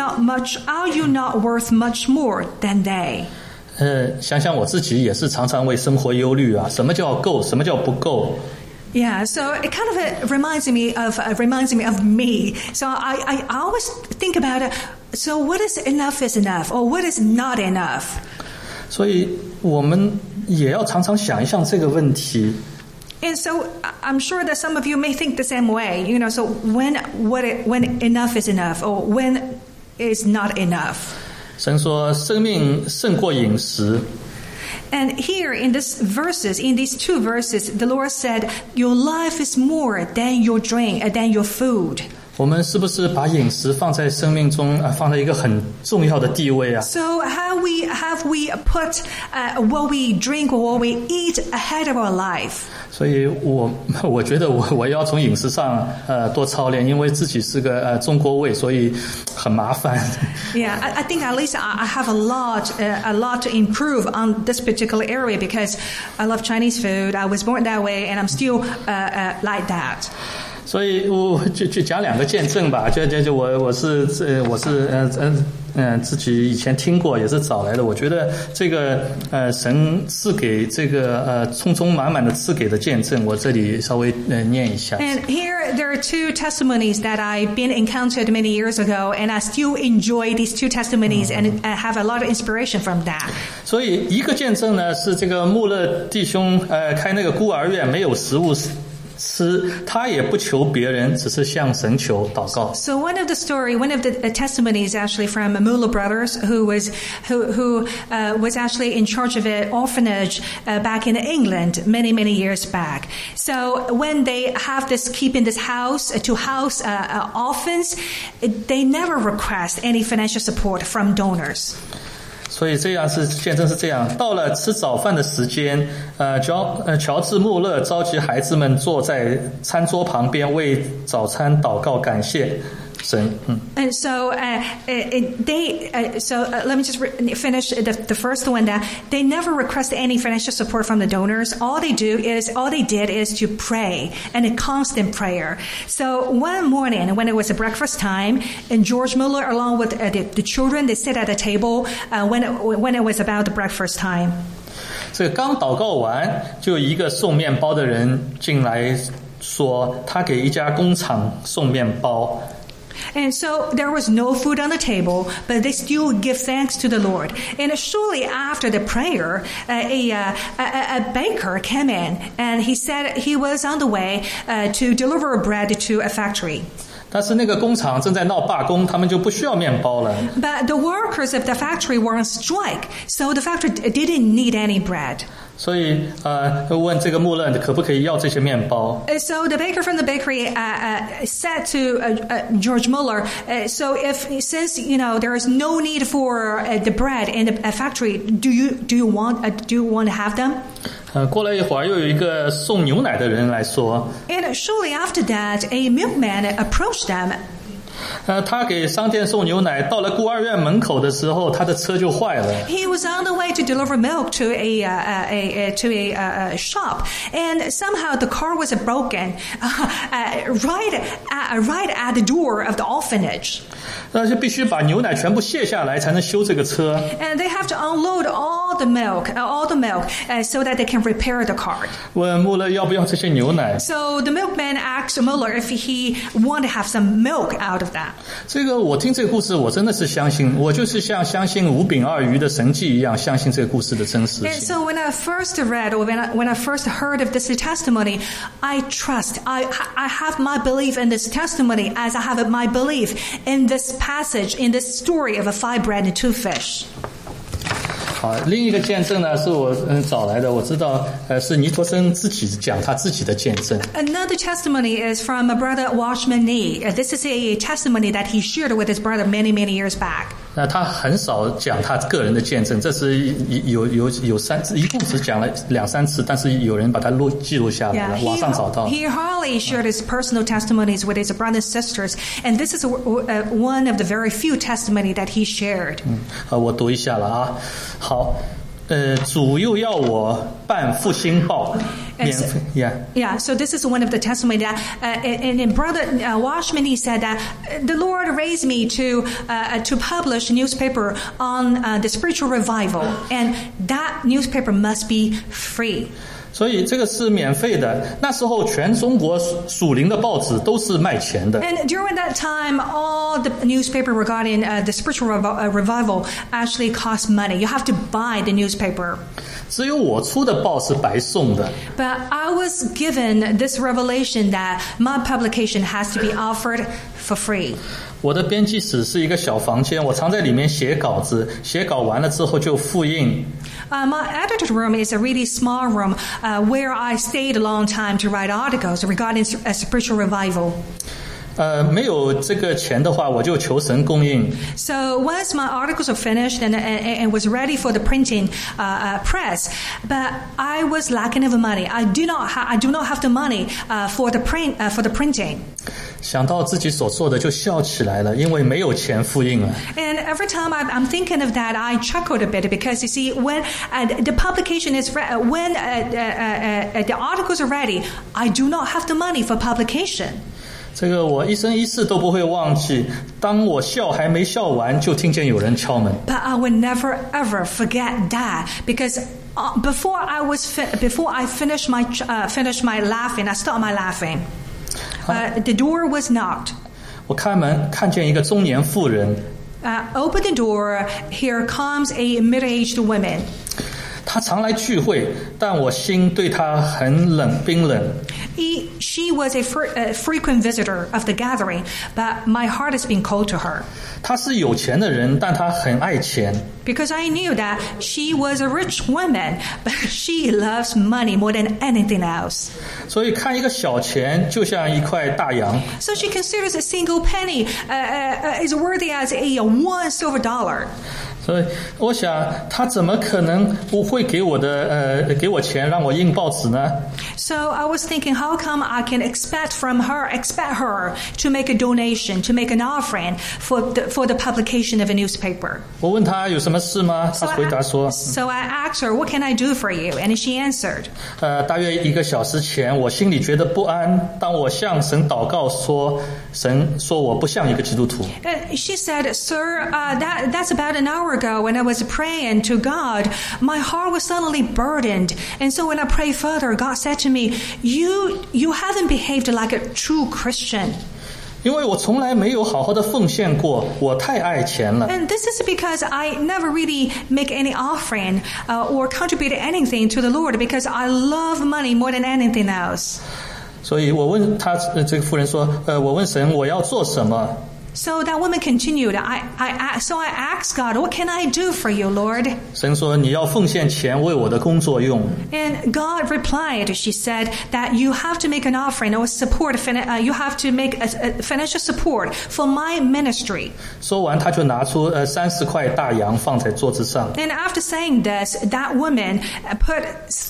not worth much more than they?" 想想我自己也是常常为生活忧虑啊，什么叫够，什么叫不够？ Yeah, so it kind of reminds me of me. So I always think about it. So what is enough is enough, or what is not enough? 所以我们也要常常想一想这个问题。 And so I'm sure that some of you may think the same way. So when enough is enough, or when is not enough? 神说，生命胜过饮食。 And here in these 2 verses, the Lord said, "Your life is more than your drink, than your food." 我们是不是把饮食放在生命中放在一个很重要的地位啊？ So have we put what we drink or what we eat ahead of our life? 所以我觉得我要从饮食上多操练，因为自己是个中国胃，所以很麻烦。 Yeah, I think at least I have a lot to improve on this particular area, because I love Chinese food. I was born that way, and I'm still like that. 所以我就讲2个见证吧，就我是自己以前听过，也是找来的。我觉得这个神赐给这个充充满满的赐给的见证，我这里稍微念一下。 And here there are 2 testimonies that I've been encountered many years ago, and I still enjoy these 2 testimonies and I have a lot of inspiration from that. 所以一个见证呢是这个穆勒弟兄开那个孤儿院，没有食物吃，他也不求别人，只是向神求祷告。 So one of the testimonies actually from Muller Brothers, who was actually in charge of an orphanage back in England many years back. So when they have keeping this house to house orphans, they never request any financial support from donors. 所以这样是见证是这样。到了吃早饭的时间，乔治·穆勒召集孩子们坐在餐桌旁边为早餐祷告感谢神。 And so let me just finish the first one. That they never request any financial support from the donors. All they did is to pray and a constant prayer. So one morning when it was a breakfast time, and George Muller along with the children, they sit at a table when it was about the breakfast time. 这个刚祷告完，就一个送面包的人进来说，他给一家工厂送面包。 And so there was no food on the table, but they still give thanks to the Lord. And shortly after the prayer, a baker came in, and he said he was on the way to deliver bread to a factory. 但是那个工厂正在闹罢工，他们就不需要面包了。 But the workers of the factory were on strike, so the factory didn't need any bread. 所以问这个穆勒可不可以要这些面包。 So the baker from the bakery said to George Muller, so since there is no need for the bread in the factory, do you want to have them? 过了一会儿，又有一个送牛奶的人来说。 And shortly after that, a milkman approached them. 他给商店送牛奶，到了孤儿院门口的时候，他的车就坏了。 He was on the way to deliver milk to a shop, and somehow the car was broken right at the door of the orphanage. 那就必须把牛奶全部卸下来，才能修这个车。 And they have to unload all the milk, so that they can repair the car. 问穆勒要不要这些牛奶？ So the milkman asked Muller if he wanted to have some milk out of that. 这个我听这个故事，我真的是相信，我就是像相信5饼2鱼的神迹一样，相信这个故事的真实 And 性。 so when I first read, or when I first heard of this testimony, I trust. I have my belief in this testimony as I have my belief in this passage, in this story of 5 bread and 2 fish. 好，另一个见证呢，是我找来的，我知道是尼陀生自己讲他自己的见证。 Another testimony is from my brother Watchman Nee. This is a testimony that he shared with his brother many years back. 那他很少讲他个人的见证，这是有3次，一共只讲了2-3次，但是有人把它记录下来了，网上找到。 He hardly shared his personal testimonies with his brothers and sisters, and this is one of the very few testimony that he shared. 我读一下了啊。好，主又要我办复兴报，免费 Yeah, so this is one of the testimony that, and brother Washman, he said that the Lord raised me to publish a newspaper on the spiritual revival, and that newspaper must be free. 所以这个是免费的。那时候全中国属灵的报纸都是卖钱的。 And during that time, all the newspaper regarding the spiritual revival actually cost money. You have to buy the newspaper. 只有我出的报是白送的。 But I was given this revelation that my publication has to be offered for free. 我的编辑室是一个小房间，我常在里面写稿子，写稿完了之后就复印。 My editor's room is a really small room where I stayed a long time to write articles regarding a spiritual revival. 没有这个钱的话，我就求神供应。 So once my articles are finished and was ready for the printing press, but I was lacking of money. I do not have the money for the printing. 想到自己所做的就笑起来了，因为没有钱复印了。 And every time I'm thinking of that, I chuckled a bit because you see, when the publication is when the articles are ready, I do not have the money for publication. 这个我一生一世都不会忘记。当我笑还没笑完，就听见有人敲门。 But I would never ever forget that because before I finished my laughing, I stopped my laughing. The door was knocked. 我开门看见一个中年妇人。 Open the door. Here comes a middle-aged woman. 她常来聚会， 但我心对他很冰冷。 She was a frequent visitor of the gathering, but my heart has been cold to her. 他是有钱的人，但他很爱钱。 Because I knew that she was a rich woman, but she loves money more than anything else. 所以看一个小钱就像一块大洋。 So she considers a single penny is worthy as one silver dollar. 所以我想，他怎么可能不会给我钱让我印报纸呢？ So I was thinking, how come I can expect her to make a donation, to make an offering for the publication of a newspaper? 我问他有什么事吗？他回答说 So I asked her, what can I do for you? And she answered. 大约1个小时前，我心里觉得不安。当我向神祷告说，神说我不像一个基督徒。 She said, Sir, that's about an hour ago when I was praying to God. My heart was suddenly burdened. And so when I prayed further, God said to me, you haven't behaved like a true Christian. 因为我从来没有好好的奉献过，我太爱钱了。 And this is because I never really make any offering or contribute anything to the Lord because I love money more than anything else. 所以我问他这个妇人说，我问神我要做什么？ So that woman continued. So I asked God, what can I do for you, Lord? 神说你要奉献钱为我的工作用。 And God replied, she said, that you have to make an offering or support, you have to make a financial support for my ministry. 说完他就拿出30块大洋放在桌子上。 And after saying this, that woman put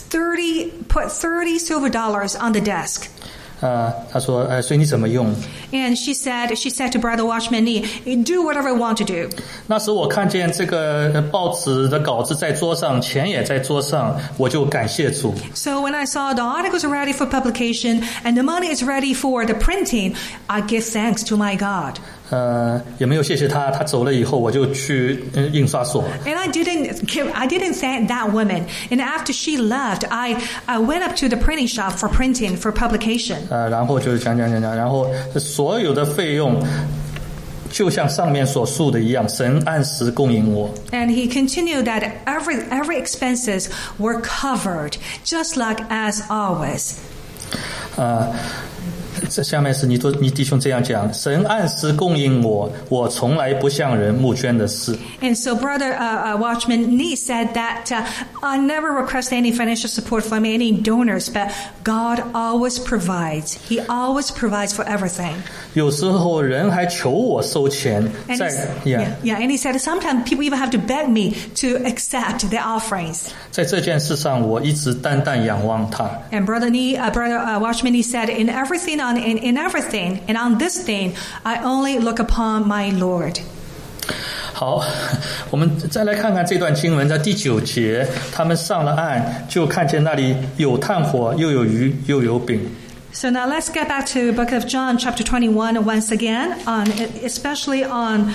30 silver dollars on the desk. 他说所以你怎么用？ And she said to Brother Watchman Nee, do whatever I want to do. 那时我看见这个报纸的稿子在桌上，钱也在桌上，我就感谢主。 So when I saw the articles are ready for publication and the money is ready for the printing, I give thanks to my God. 也没有谢谢他，他走了以后，我就去印刷所。 And I didn't thank that woman. And after she left, I went up to the printing shop for printing, for publication. 然后就讲，然后所有的费用就像上面所述的一样，神按时供应我。 And he continued that every expenses were covered, just like as always. 这下面是你弟兄这样讲，神按时供应我，我从来不向人募捐的事。 And so Brother Watchman Nee said that I never request any financial support from any donors, but God always provides. He always provides for everything. 有时候人还求我收钱， And 在 and he said sometimes people even have to beg me to accept the offerings. 在这件事上，我一直单仰望他。 And Brother Watchman Nee said, in everything and on this thing, I only look upon my Lord. 好，我们再来看看这段经文在第9节，他们上了岸，就看见那里有炭火，又有鱼，又有饼。 So now let's get back to the book of John, chapter 21, once again, especially on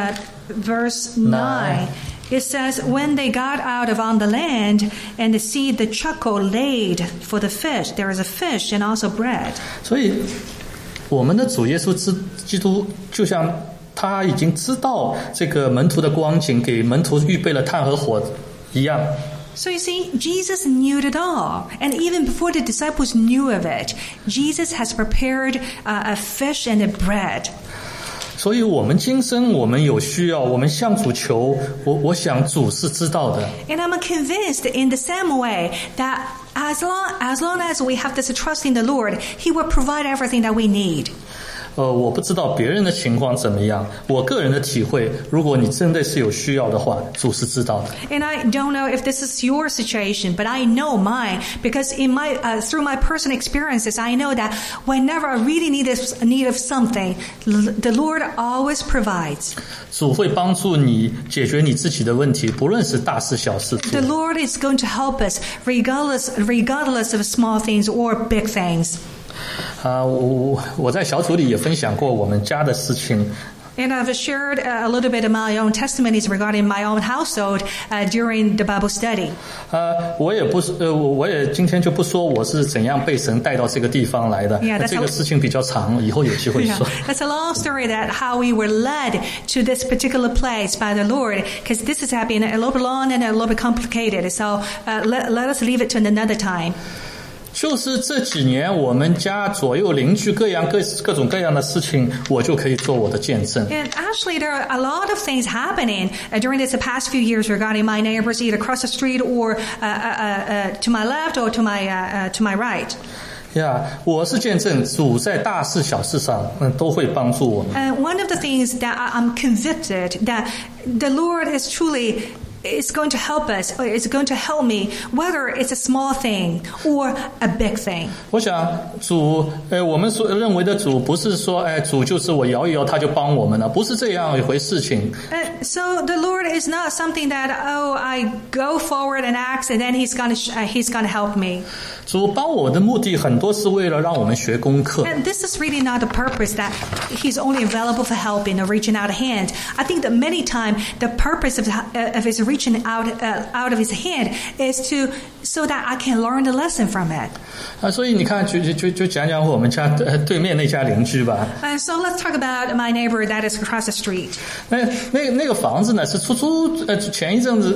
verse 9. It says, when they got out of on the land and see the charcoal laid for the fish, there is a fish and also bread. 所以，我们的主耶稣基督就像他已经知道这个门徒的光景，给门徒预备了炭和火一样。 So you see, Jesus knew it all. And even before the disciples knew of it, Jesus has prepared a fish and a bread. 所以我们今生我们有需要，我们向主求，我想主是知道的。 And I'm convinced in the same way that as long as we have this trust in the Lord, He will provide everything that we need. 我不知道别人的情况怎么样，我个人的体会，如果你真的是有需要的话，主是知道的。 And I don't know if this is your situation, but I know mine because through my personal experiences, I know that whenever I really need of something, the Lord always provides. 主会帮助你解决你自己的问题，不论是大事小事。 The Lord is going to help us regardless of small things or big things. 我在小组里也分享过我们家的事情。 And I've shared a little bit of my own testimonies regarding my own household during the Bible study. 我也今天就不说我是怎样被神带到这个地方来的。这个事情比较长，以后有机会说。 That's a long story that how we were led to this particular place by the Lord, because this is happening a little bit long and a little bit complicated. So let us leave it to another time. 就是这几年我们家左右邻居各种各样的事情，我就可以做我的见证。 And actually, there are a lot of things happening during this past few years regarding my neighbors, either across the street or to my left or to my right. 我是见证主在大事小事上都会帮助我们。 And one of the things that I'm convicted that the Lord is truly is going to help us, or is going to help me, whether it's a small thing or a big thing. 我想主，我们所认为的主，不是说，主就是我摇一摇他就帮我们了，不是这样一回事情。 So the Lord is not something that I go forward and ask, and then He's gonna help me. 主帮我的目的很多是为了让我们学功课。 And this is really not the purpose that He's only available for helping or reaching out a hand. I think that many times the purpose of His reaching out of His hand is so that I can learn the lesson from it. 所以你看，就讲讲我们家对面那家邻居吧。 So let's talk about my neighbor that is across the street. 那个房子呢是出租，前一阵子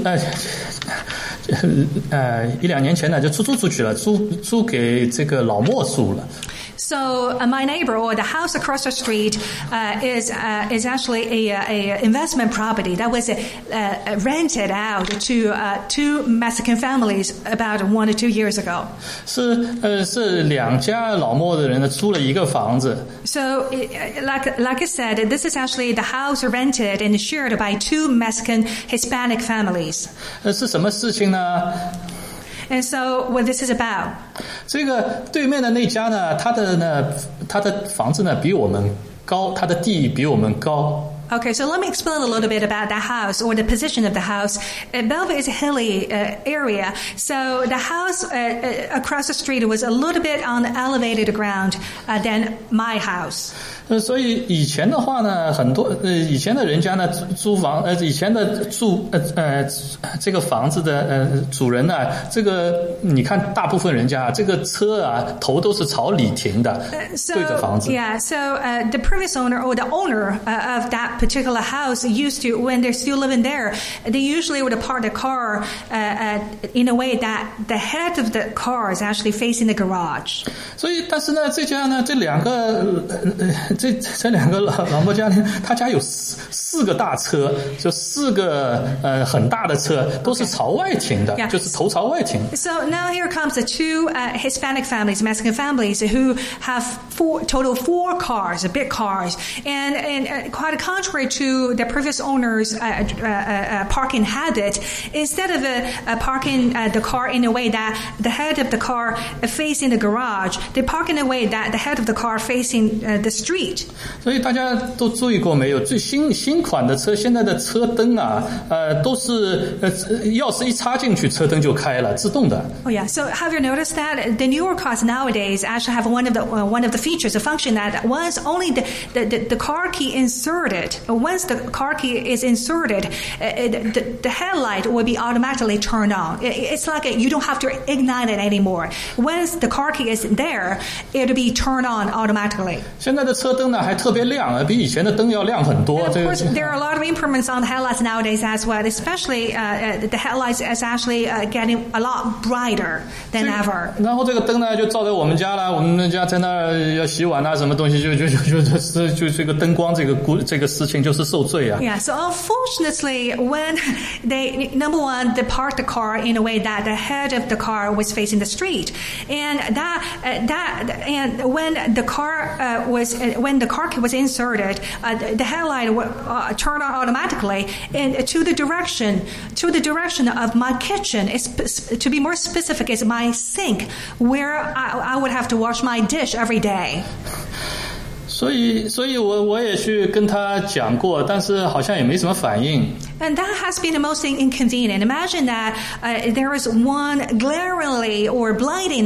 1-2年前呢就出租出去了，租给这个老莫住了。 So my neighbor, or the house across the street, is actually a investment property that was rented out to 2 Mexican families about 1 or 2 years ago. 是2家老莫的人呢租了一个房子。 So like I said, this is actually the house rented and shared by 2 Mexican Hispanic families. 是什么事情呢 ？And so what this is about? 这个对面的那家呢，他的房子呢比我们高，他的地比我们高。 Okay, so let me explain a little bit about the house or the position of the house. Bellevue is a hilly area, so the house across the street was a little bit on elevated ground than my house. 所以以前的话呢，很多以前的人家呢租房以前的这个房子的主人呢，这个你看大部分人家这个车啊头都是朝里停的，对着房子。 Yeah, so the previous owner or the owner of that particular house used to, when they're still living there, they usually would park the car in a way that the head of the car is actually facing the garage. 所以，但是呢，这家呢，这两个老莫家呢，他家有4个大车，就4个很大的车，都是朝外停的， yeah. 就是头朝外停。 So now here comes the 2 Hispanic families, Mexican families, who have total 4 cars, big cars, and quite contrary to the previous owner's parking habit, instead of parking the car in a way that the head of the car facing the garage, they park in a way that the head of the car facing the street. 所以大家都注意过没有？最新款的车，现在的车灯啊，都是钥匙一插进去，车灯就开了，自动的。 Oh yeah. So have you noticed that the newer cars nowadays actually have one of the features, a function that once only the car key inserted, once the car key is inserted, the headlight will be automatically turned on. It's like you don't have to ignite it anymore. Once the car key is there, it'll be turned on automatically. 现在的车灯呢还特别亮，比以前的灯要亮很多。 Of course, there are a lot of improvements on the headlights nowadays as well. Especially the headlights is actually getting a lot brighter than ever. 然后这个灯呢就照在我们家了，我们家在那儿要洗碗啊，什么东西就这个灯光这个事情就是受罪啊。 Yeah. So unfortunately, when they parked the car in a way that the head of the car was facing the street, and when the car key was inserted, the headlight turned on automatically, and to the direction of my kitchen. To be more specific, is my sink, where I would have to wash my dish every day. 所以我也去跟他讲过，但是好像也没什么反应。 And that has been the most inconvenient. Imagine that there is one glaringly or blinding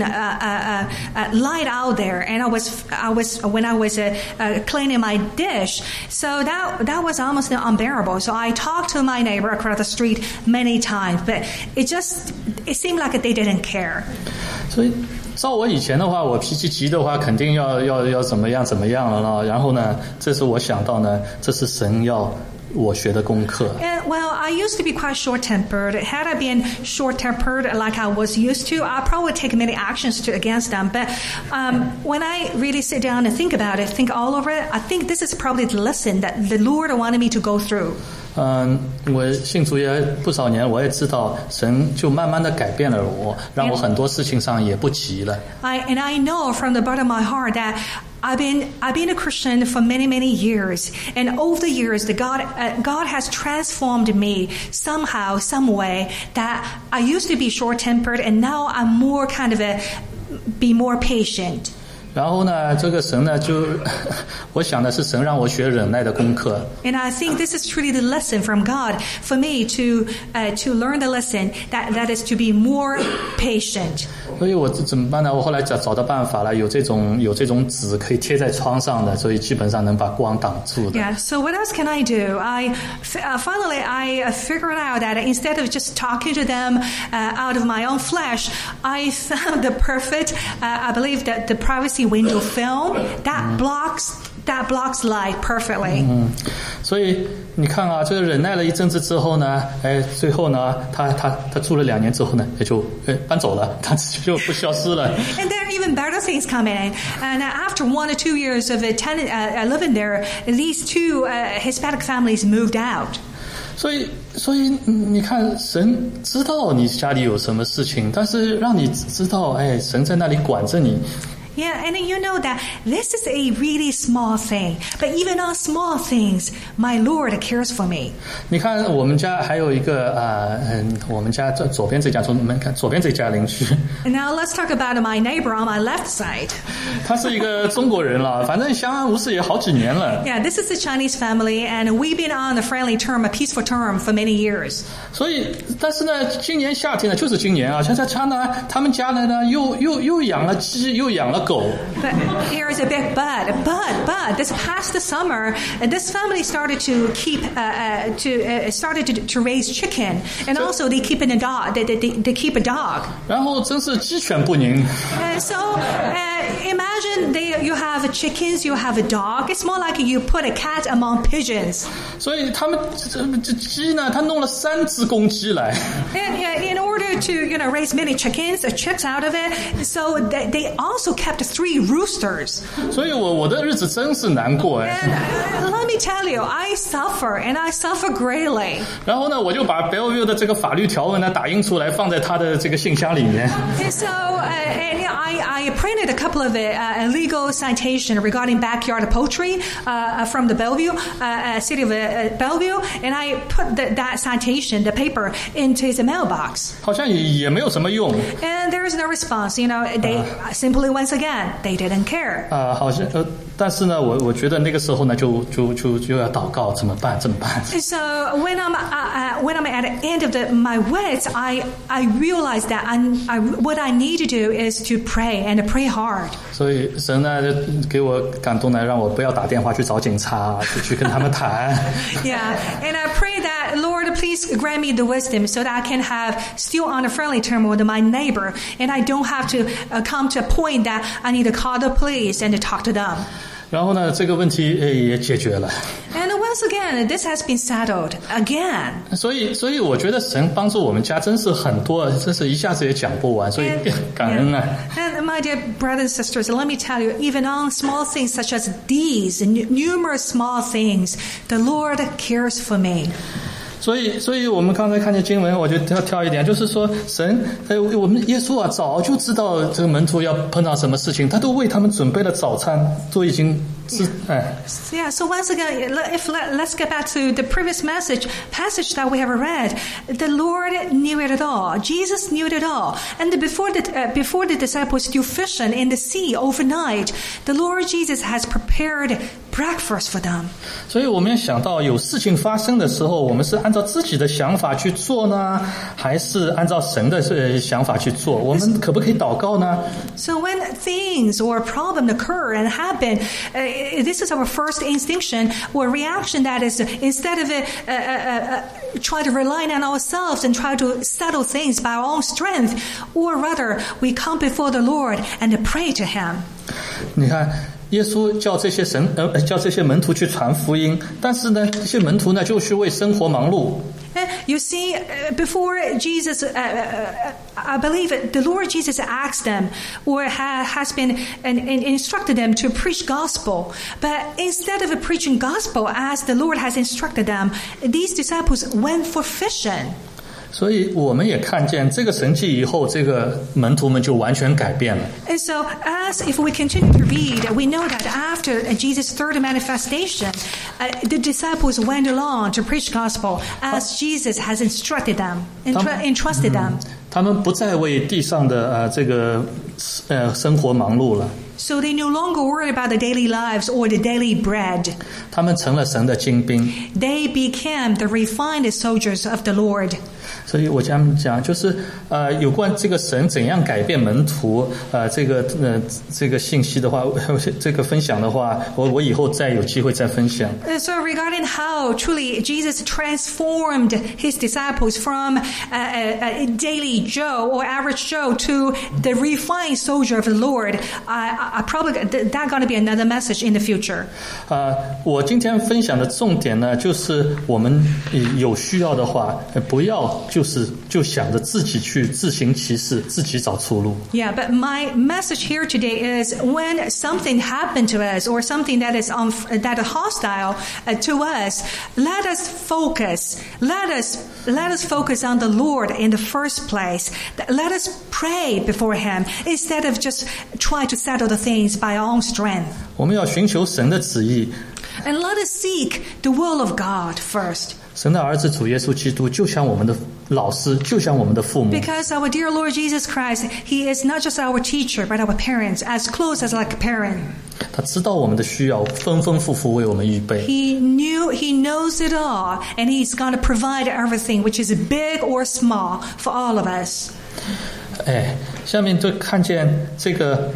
light out there, and I was when I was cleaning my dish, so that was almost unbearable. So I talked to my neighbor across the street many times, but it seemed like they didn't care. 所以照我以前的话，我脾气急的话，肯定要怎么样了呢？然后呢，这是我想到呢，这是神要我学的功课。 And, well, I used to be quite short-tempered. Had I been short-tempered like I was used to, I'd probably take many actions against them. But when I really sit down and think about it, think all over it, I think this is probably the lesson that the Lord wanted me to go through. 我信主也不少年，我也知道神就慢慢的改变了我，让我很多事情上也不急了。 And I know from the bottom of my heart that I've been a Christian for many years, and over the years, God has transformed me somehow, some way. That I used to be short-tempered, and now I'm more kind of be more patient. 然后呢，这个神呢，就我想的是神让我学忍耐的功课。 And I think this is truly the lesson from God for me to learn the lesson that is to be more patient. 所以我怎么办呢？我后来找到办法了，有这种纸可以贴在窗上的，所以基本上能把光挡住的。 Yeah. So what else can I do? Finally I figured out that instead of just talking to them out of my own flesh, I found the perfect, I believe that the privacy window film that blocks light perfectly. 所以你看啊，这个忍耐了一阵子之后呢，最后呢，他住了2年之后呢，也就搬走了，他就不消失了。 And there are even better things coming in. And after 1 or 2 years of living there, these two Hispanic families moved out. 所以你看，神知道你家里有什么事情，但是让你知道，神在那里管着你。 Yeah, and you know that this is a really small thing. But even on small things, my Lord cares for me. 你看，我们家还有一个我们家左边这家，从门看左边这家邻居。 And now let's talk about my neighbor on my left side. 他是一个中国人了，反正相安无事也好几年了。 Yeah, this is a Chinese family, and we've been on a friendly term, a peaceful term for many years. 所以，但是呢，今年夏天呢，就是今年啊，他们家呢又养了鸡，又养了狗。 But here's a big but. This past summer, this family started to started to raise chicken, and also they keep a dog. They keep a dog. 然后真是鸡犬不宁。 So imagine you have chickens, you have a dog. It's more like you put a cat among pigeons. 所以他们这鸡呢，他弄了3只公鸡来。 And in order to raise many chickens, chicks out of it, so they also kept 3 roosters. 所以我的日子真是难过。 And let me tell you, I suffer, and I suffer greatly. 然后呢，我就把 Bellevue 的这个法律条文呢打印出来，放在他的这个信箱里面。 And so I printed a couple of legal citation regarding backyard poultry from the Bellevue city of Bellevue, and I put that citation, the paper, into his mailbox. 好像也没有什么用。 And there is no response. They simply once again they didn't care. 好像但是呢，我觉得那个时候呢，就要祷告，怎么办？ So when I'm at the end of my wits, I realize that what I need to do is to pray and pray hard. 所以神呢就给我感动呢，让我不要打电话去找警察，去跟他们谈。 Yeah, and I pray that Lord, please grant me the wisdom so that I can have still on a friendly term with my neighbor, and I don't have to come to a point that I need to call the police and to talk to them. 然后呢，这个问题也解决了。 And once again, this has been settled again. 所以我觉得神帮助我们家真是很多，真是一下子也讲不完，所以感恩啊。 And my dear brothers and sisters, let me tell you, even on small things such as these, numerous small things, the Lord cares for me. 所以我们刚才看见经文，我就要挑一点，就是说神，我们耶稣啊，早就知道这个门徒要碰到什么事情，他都为他们准备了早餐，都已经 Yeah, so once again, let's get back to the previous passage that we have read. The Lord knew it all. Jesus knew it all. And before the disciples do fishing in the sea overnight, the Lord Jesus has prepared breakfast for them. 所以我们要想到有事情发生的时候，我们是按照自己的想法去做呢，还是按照神的想法去做？我们可不可以祷告呢？ So when things or a problem occur and happen, this is our first instinction or reaction, that is, instead of try to rely on ourselves and try to settle things by our own strength, or rather we come before the Lord and pray to Him. 你看。耶稣叫这些门徒去传福音，但是呢，这些门徒呢就是为生活忙碌。 You see, before Jesus, I believe the Lord Jesus asked them or has been instructed them to preach gospel. But instead of preaching gospel as the Lord has instructed them, these disciples went for fishing. 所以我们也看见这个神迹以后，这个门徒们就完全改变了。 And so, as if we continue to read, we know that after Jesus' third manifestation, the disciples went along to preach gospel as Jesus has instructed them, entrusted them. 他们不再为地上的这个生活忙碌了。 So they no longer worry about the daily lives or the daily bread. 他们成了神的精兵。 They became the refined soldiers of the Lord. 所以我想讲，就是有关这个神怎样改变门徒这个信息的话，这个分享的话，我以后再有机会再分享。 So regarding how truly Jesus transformed his disciples from a daily Joe or average Joe to the refined soldier of the Lord, I probably that's going to be another message in the future. 我今天分享的重点呢，就是我们有需要的话，不要就想着自己去自行其事，自己找出路。 Yeah, but my message here today is when something happened to us or something that is hostile to us, let us focus. Let us focus on the Lord in the first place. Let us pray before Him instead of just try to settle the things by our own strength. 我们要寻求神的旨意。 And let us seek the will of God first. 神的儿子主耶稣基督就像我们的老师，就像我们的父母。 Because our dear Lord Jesus Christ, He is not just our teacher, but our parents, as close as like a parent. 他知道我们的需要，丰丰富富为我们预备。 He knows it all, and He's going to provide everything, which is big or small, for all of us. 下面就看见这个，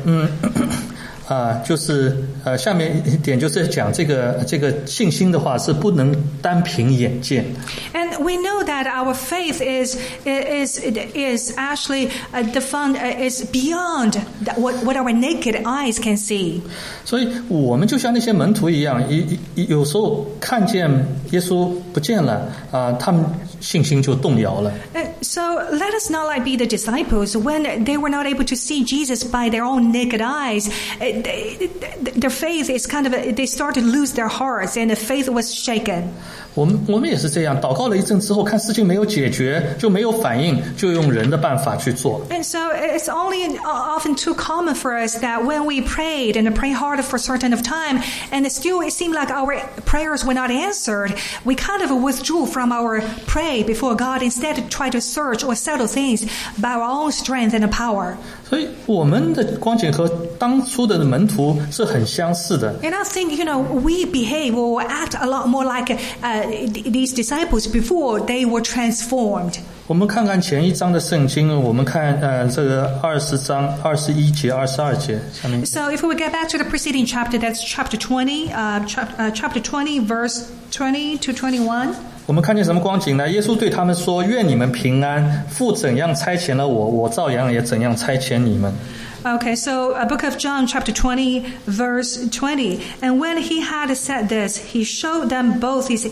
就是下面一点就是讲这个信心的话是不能单凭眼见。 And we know that our faith is actually defined is beyond what our naked eyes can see. 所以我们就像那些门徒一样，有时候看见耶稣不见了他们信心就动摇了。 So let us not like be the disciples when they were not able to see Jesus by their own naked eyes. Their faith is kind of they start to lose their hearts, and the faith was shaken. 我们也是这样，祷告了一阵之后，看事情没有解决，就没有反应，就用人的办法去做。 And so it's only often too common for us that when we prayed and prayed hard for a certain of time, and still it seemed like our prayers were not answered, we kind of withdrew from our pray before God, instead try to search or settle things by our own strength and power. 所以我们的光景和当初的门徒是很相似的。 And I think, we behave or act a lot more like these disciples before they were transformed. 我们看看前一章的圣经，我们看这个20章21节、22节下面。 So if we get back to the preceding chapter, that's chapter 20, chapter 20, verse 20 to 21. 我们看见什么光景呢？耶稣对他们说：“愿你们平安，父怎样差遣了我，我照样也怎样差遣你们。” Okay, so Book of John, chapter 20, verse 20. And when he had said this, he showed them both his...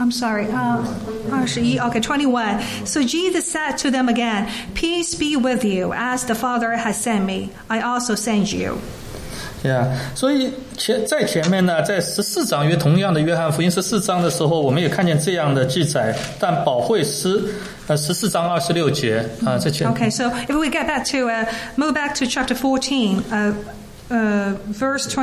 okay, 21. So Jesus said to them again, "Peace be with you, as the Father has sent me, I also send you." Yeah, 所以在前面呢，在14章同样的约翰福音14章的时候，我们也看见这样的记载，但保惠师14章26节这前。 Okay, so if we get back to move back to chapter 14, verse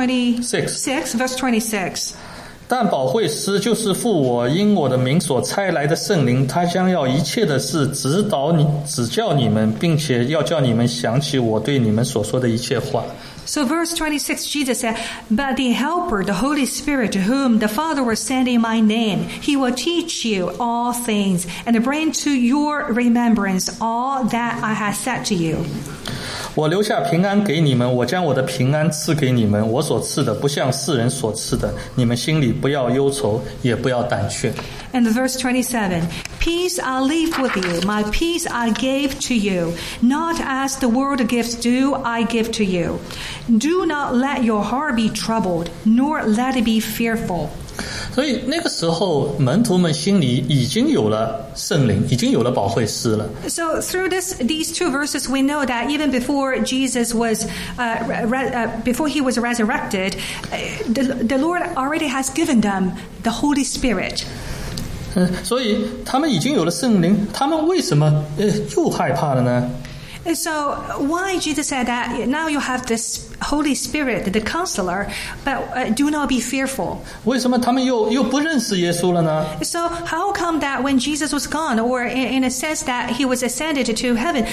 26. 但保惠师就是父我因我的名所差来的圣灵，他将要一切的事指教你们，并且要叫你们想起我对你们所说的一切话。 So verse 26, Jesus said, But the Helper, the Holy Spirit, to whom the Father will send in my name, he will teach you all things and bring to your remembrance all that I have said to you. 我留下平安给你们，我将我的平安赐给你们，我所赐的不像世人所赐的，你们心里不要忧愁，也不要胆怯。 And verse 27, Peace I leave with you, my peace I gave to you, not as the world gives do I give to you. Do not let your heart be troubled, nor let it be fearful. 所以那个时候门徒们心里已经有了圣灵，已经有了保惠师了。 So through these two verses, we know that even before Jesus was, before he was resurrected, the Lord already has given them the Holy Spirit. 所以他们已经有了圣灵，他们为什么又害怕了呢？ So why Jesus said that now you have this Holy Spirit, the Counselor, but do not be fearful. 为什么他们又不认识耶稣了呢？ So how come that when Jesus was gone, or in a sense that he was ascended to heaven,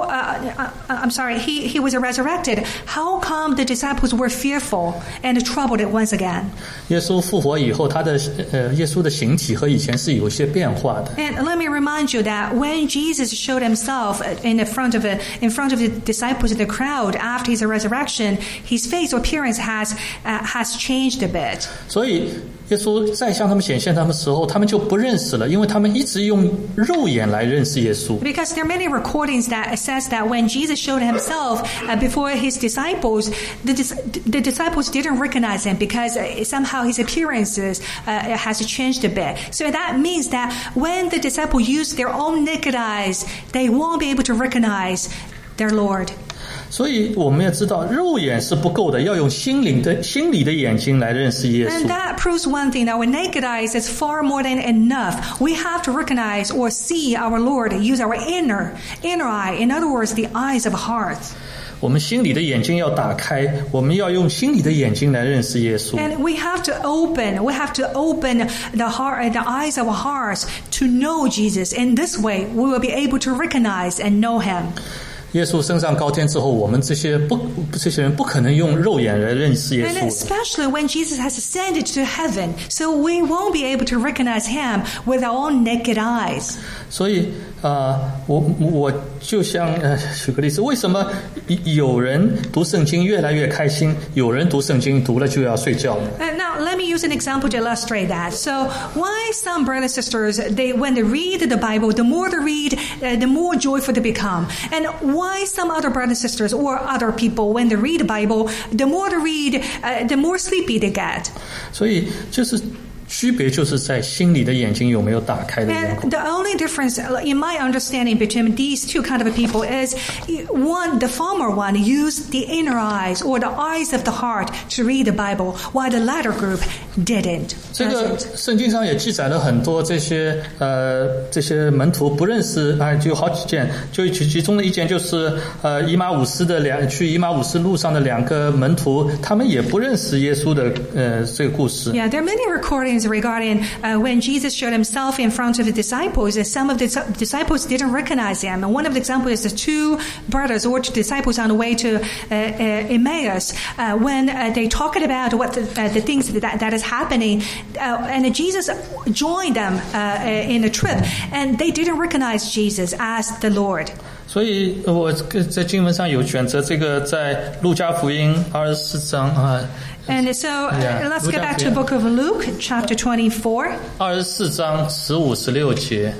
he was resurrected, how come the disciples were fearful and troubled once again? 耶稣复活以后，耶稣的形体和以前是有些变化的。 And let me remind you that when Jesus showed himself in front of the disciples in the crowd after his resurrection, his face appearance has changed a bit. 所以耶稣再向他们显现他们的时候，他们就不认识了，因为他们一直用肉眼来认识耶稣。 Because there are many recordings that says that when Jesus showed himself before his disciples, the disciples didn't recognize him because somehow his appearances has changed a bit. So that means that when the disciples use their own naked eyes, they won't be able to recognize their Lord. 所以我们要知道，肉眼是不够的，要用心理的眼睛来认识耶稣。 And that proves one thing: our naked eyes is far more than enough. We have to recognize or see our Lord, use our inner eye. In other words, the eyes of heart. 我们心里的眼睛要打开，我们要用心里的眼睛来认识耶稣。 And we have to open the eyes of our hearts to know Jesus. In this way, we will be able to recognize and know Him. 耶稣升上高天之后，我们这些人不可能用肉眼来认识耶稣。 And especially when Jesus has ascended to heaven, so we won't be able to recognize Him with our own naked eyes. 所以我就像举个例子，为什么有人读圣经越来越开心，有人读圣经读了就要睡觉呢？ Now, let me use an example to illustrate that. So, why some brothers and sisters, when they read the Bible, the more they read, the more joyful they become. And why some other brothers and sisters or other people, when they read the Bible, the more they read, the more sleepy they get. 所以区别就是在心里的眼睛有没有打开的缘故。 And the only difference, in my understanding, between these two kind of people is one, the former one used the inner eyes or the eyes of the heart to read the Bible, while the latter group didn't. 这个圣经上也记载了很多这些门徒不认识就有好几件，就其中的一件就是去以马五斯路上的两个门徒，他们也不认识耶稣的这个故事。 Yeah, there are many recordings regarding when Jesus showed himself in front of the disciples, and some of the disciples didn't recognize him. And one of the examples is the two brothers or two disciples on the way to Emmaus, when they talked about what the things that is happening, and Jesus joined them in the trip, and they didn't recognize Jesus as the Lord. 所以我在经文上有选择这个在路加福音24章 And so let's get back to the book of Luke, chapter 24. 24章15、16节。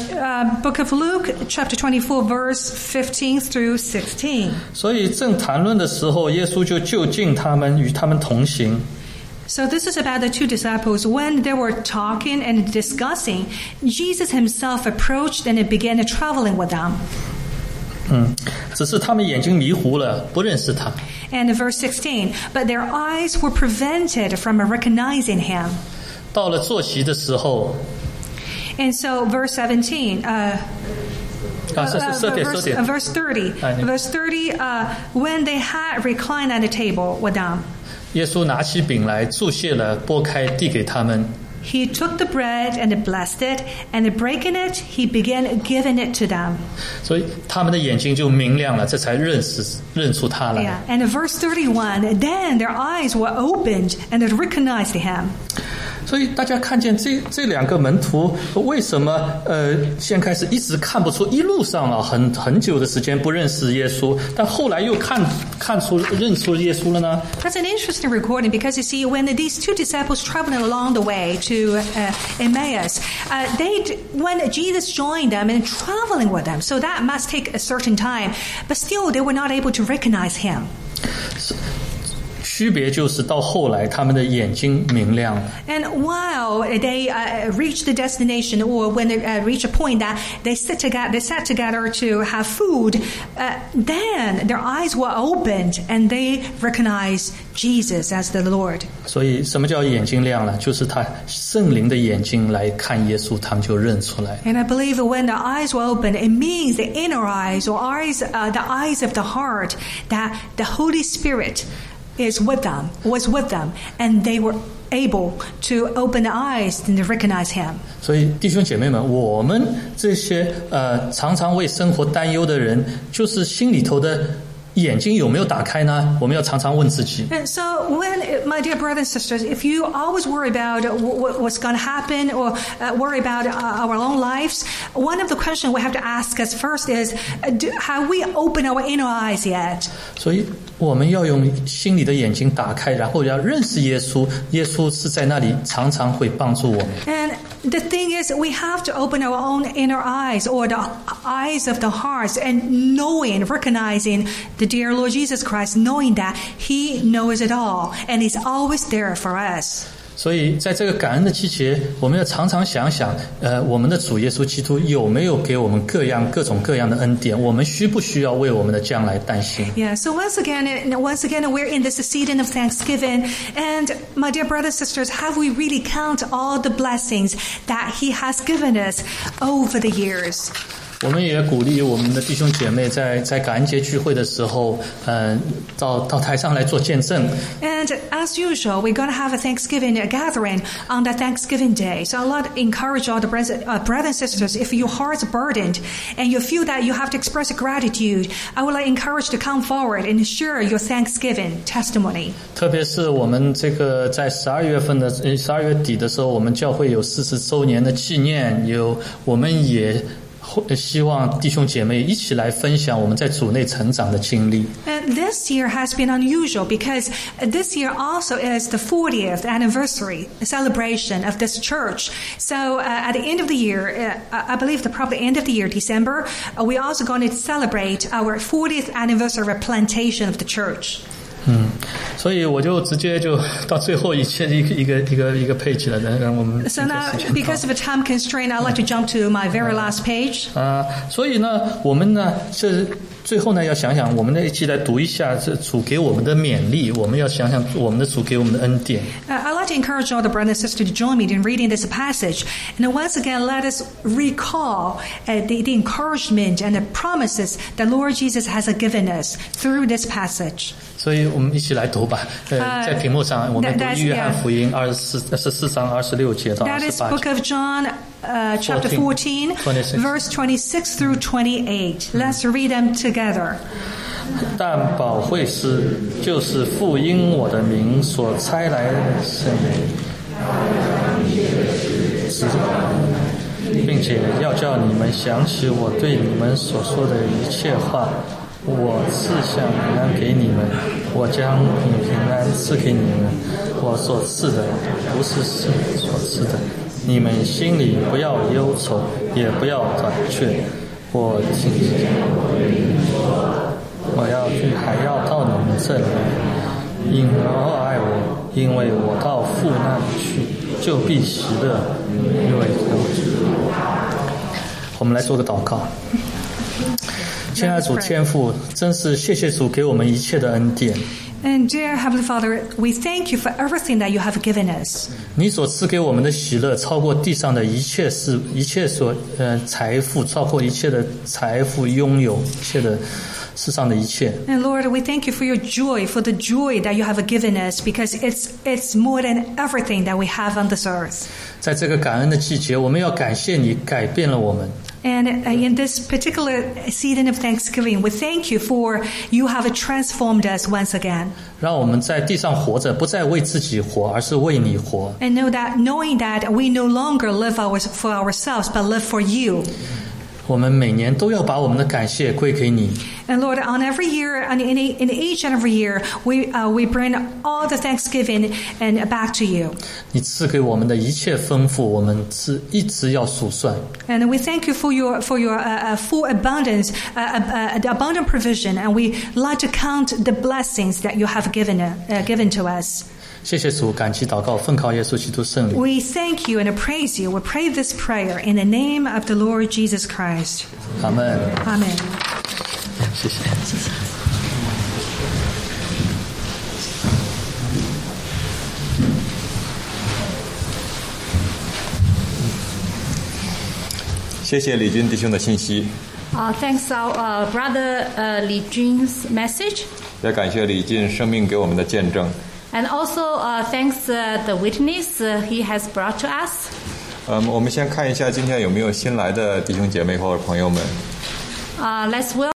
Book of Luke, chapter 24, verse 15 through 16. 所以正谈论的时候，耶稣就近他们，与他们同行。 So this is about the two disciples. When they were talking and discussing, Jesus himself approached and began traveling with them. 只是他们眼睛迷糊了，不认识他。 And verse 16, but their eyes were prevented from recognizing him. 到了坐席的时候， And so verse 17, Verse 30. Verse 30, when they had reclined at the table with them, 耶稣拿起饼来，祝谢了，拨开，递给他们。 He took the bread and blessed it, and breaking it, he began giving it to them. 所以他们的眼睛就明亮了，这才认出他来。 Yeah, and in verse 31, then their eyes were opened and they recognized him. 所以大家看见这两个门徒为什么先开始一直看不出，一路上啊很久的时间不认识耶稣，但后来又认出耶稣了呢？ That's an interesting recording because you see when these two disciples traveling along the way to Emmaus, when Jesus joined them and traveling with them, so that must take a certain time, but still they were not able to recognize him. 区别就是到后来他们的眼睛明亮了。 And while they reach the destination, or when they reach a point that they sat together to have food, then their eyes were opened and they recognized Jesus as the Lord. 所以什么叫眼睛亮了？就是他圣灵的眼睛来看耶稣，他们就认出来。 And I believe when the eyes were opened, it means the inner eyes or the eyes of the heart, that the Holy Spirit was with them, and they were able to open the eyes and recognize him. 所以弟兄姐妹们，我们这些常常为生活担忧的人，就是心里头的眼睛有没有打开呢？我们要常常问自己。 And so when, my dear brothers and sisters, if you always worry about what's going to happen or worry about our own lives, one of the questions we have to ask us first is, have we opened our inner eyes yet? 所以我们要用心里的眼睛打开，然后要认识耶稣。耶稣是在那里常常会帮助我们。 And the thing is, we have to open our own inner eyes or the eyes of the hearts and recognizing the dear Lord Jesus Christ, knowing that He knows it all and He's always there for us. 所以在这个感恩的季节，我们要常常想想，我们的主耶稣基督有没有给我们各种各样的恩典？我们需不需要为我们的将来担心？ Yeah, so once again, we're in this season of Thanksgiving, and my dear brothers and sisters, have we really count all the blessings that He has given us over the years? 我们也鼓励我们的弟兄姐妹在感恩节聚会的时候，到台上来做见证。 And as usual, we're going to have a Thanksgiving gathering on that Thanksgiving day. So I want to encourage all the brothers and sisters, if your heart's burdened and you feel that you have to express gratitude, I would like to encourage to come forward and share your Thanksgiving testimony. 特别是我们这个在12月底的时候，我们教会有40周年的纪念，我们也希望弟兄姐妹一起来分享我们在主内成长的经历。 And this year has been unusual because this year also is the 40th anniversary celebration of this church. So at the end of the year, I believe probably end of the year, December, we're also going to celebrate our 40th anniversary of plantation of the church. 所以我就直接就到最后一个 page 了，让我们 So now, because of a time constraint, I'd like to jump to my very last page. 所以呢，我们呢是最后呢要想想，我们一起来读一下这主给我们的勉励，我们要想想我们的主给我们的恩典。 I'd like to encourage all the brothers and sisters to join me in reading this passage. And once again, let us recall the encouragement and the promises that Lord Jesus has given us through this passage. 所以我们一起来读吧。在屏幕上，我们读约翰福音14章26节到28节。 That is Book of John, chapter 14, verse 26 through 28. Let's read them together. 但保惠师就是父因我的名所差来的圣灵，并且要叫你们想起我对你们所说的一切话。我赐下平安给你们，我将平安赐给你们。我所赐的不是世所赐的，你们心里不要忧愁，也不要短缺。我要去，还要到你们这里，因而爱我，因为我到父那里去，就必喜乐，因为我们来做个祷告。亲爱的主天父，真是谢谢主给我们一切的恩典。 And dear Heavenly Father, we thank you for everything that you have given us. 你所赐给我们的喜乐，超过地上的一切财富，超过一切的财富拥有，一切的世上的一切。 And Lord, we thank you for your joy, for the joy that you have given us, because it's more than everything that we have on this earth. 在这个感恩的季节，我们要感谢你，改变了我们。 And in this particular season of Thanksgiving, we thank you for you have transformed us once again. 让我们在地上活着，不再为自己活，而是为你活。 And knowing that we no longer live for ourselves, but live for you. 我们每年都要把我们的感谢归给你。 And Lord, on every year, in each and every year, we bring all the thanksgiving and back to you. 你赐给我们的一切丰富，我们一直要数算。 And we thank you for your full abundance, the abundant provision, and we like to count the blessings that you have given to us. 谢谢主，感激祷告，奉靠耶稣基督圣灵。 We thank you and praise you. We pray this prayer in the name of the Lord Jesus Christ. 阿们。 Amen. 谢谢。 谢谢李军弟兄的信息， Thanks our brother Li Jun's message. 也感谢李进生命给我们的见证。 And also thanks the witness he has brought to us. 我们先看一下今天有没有新来的弟兄姐妹或者朋友们。 Let's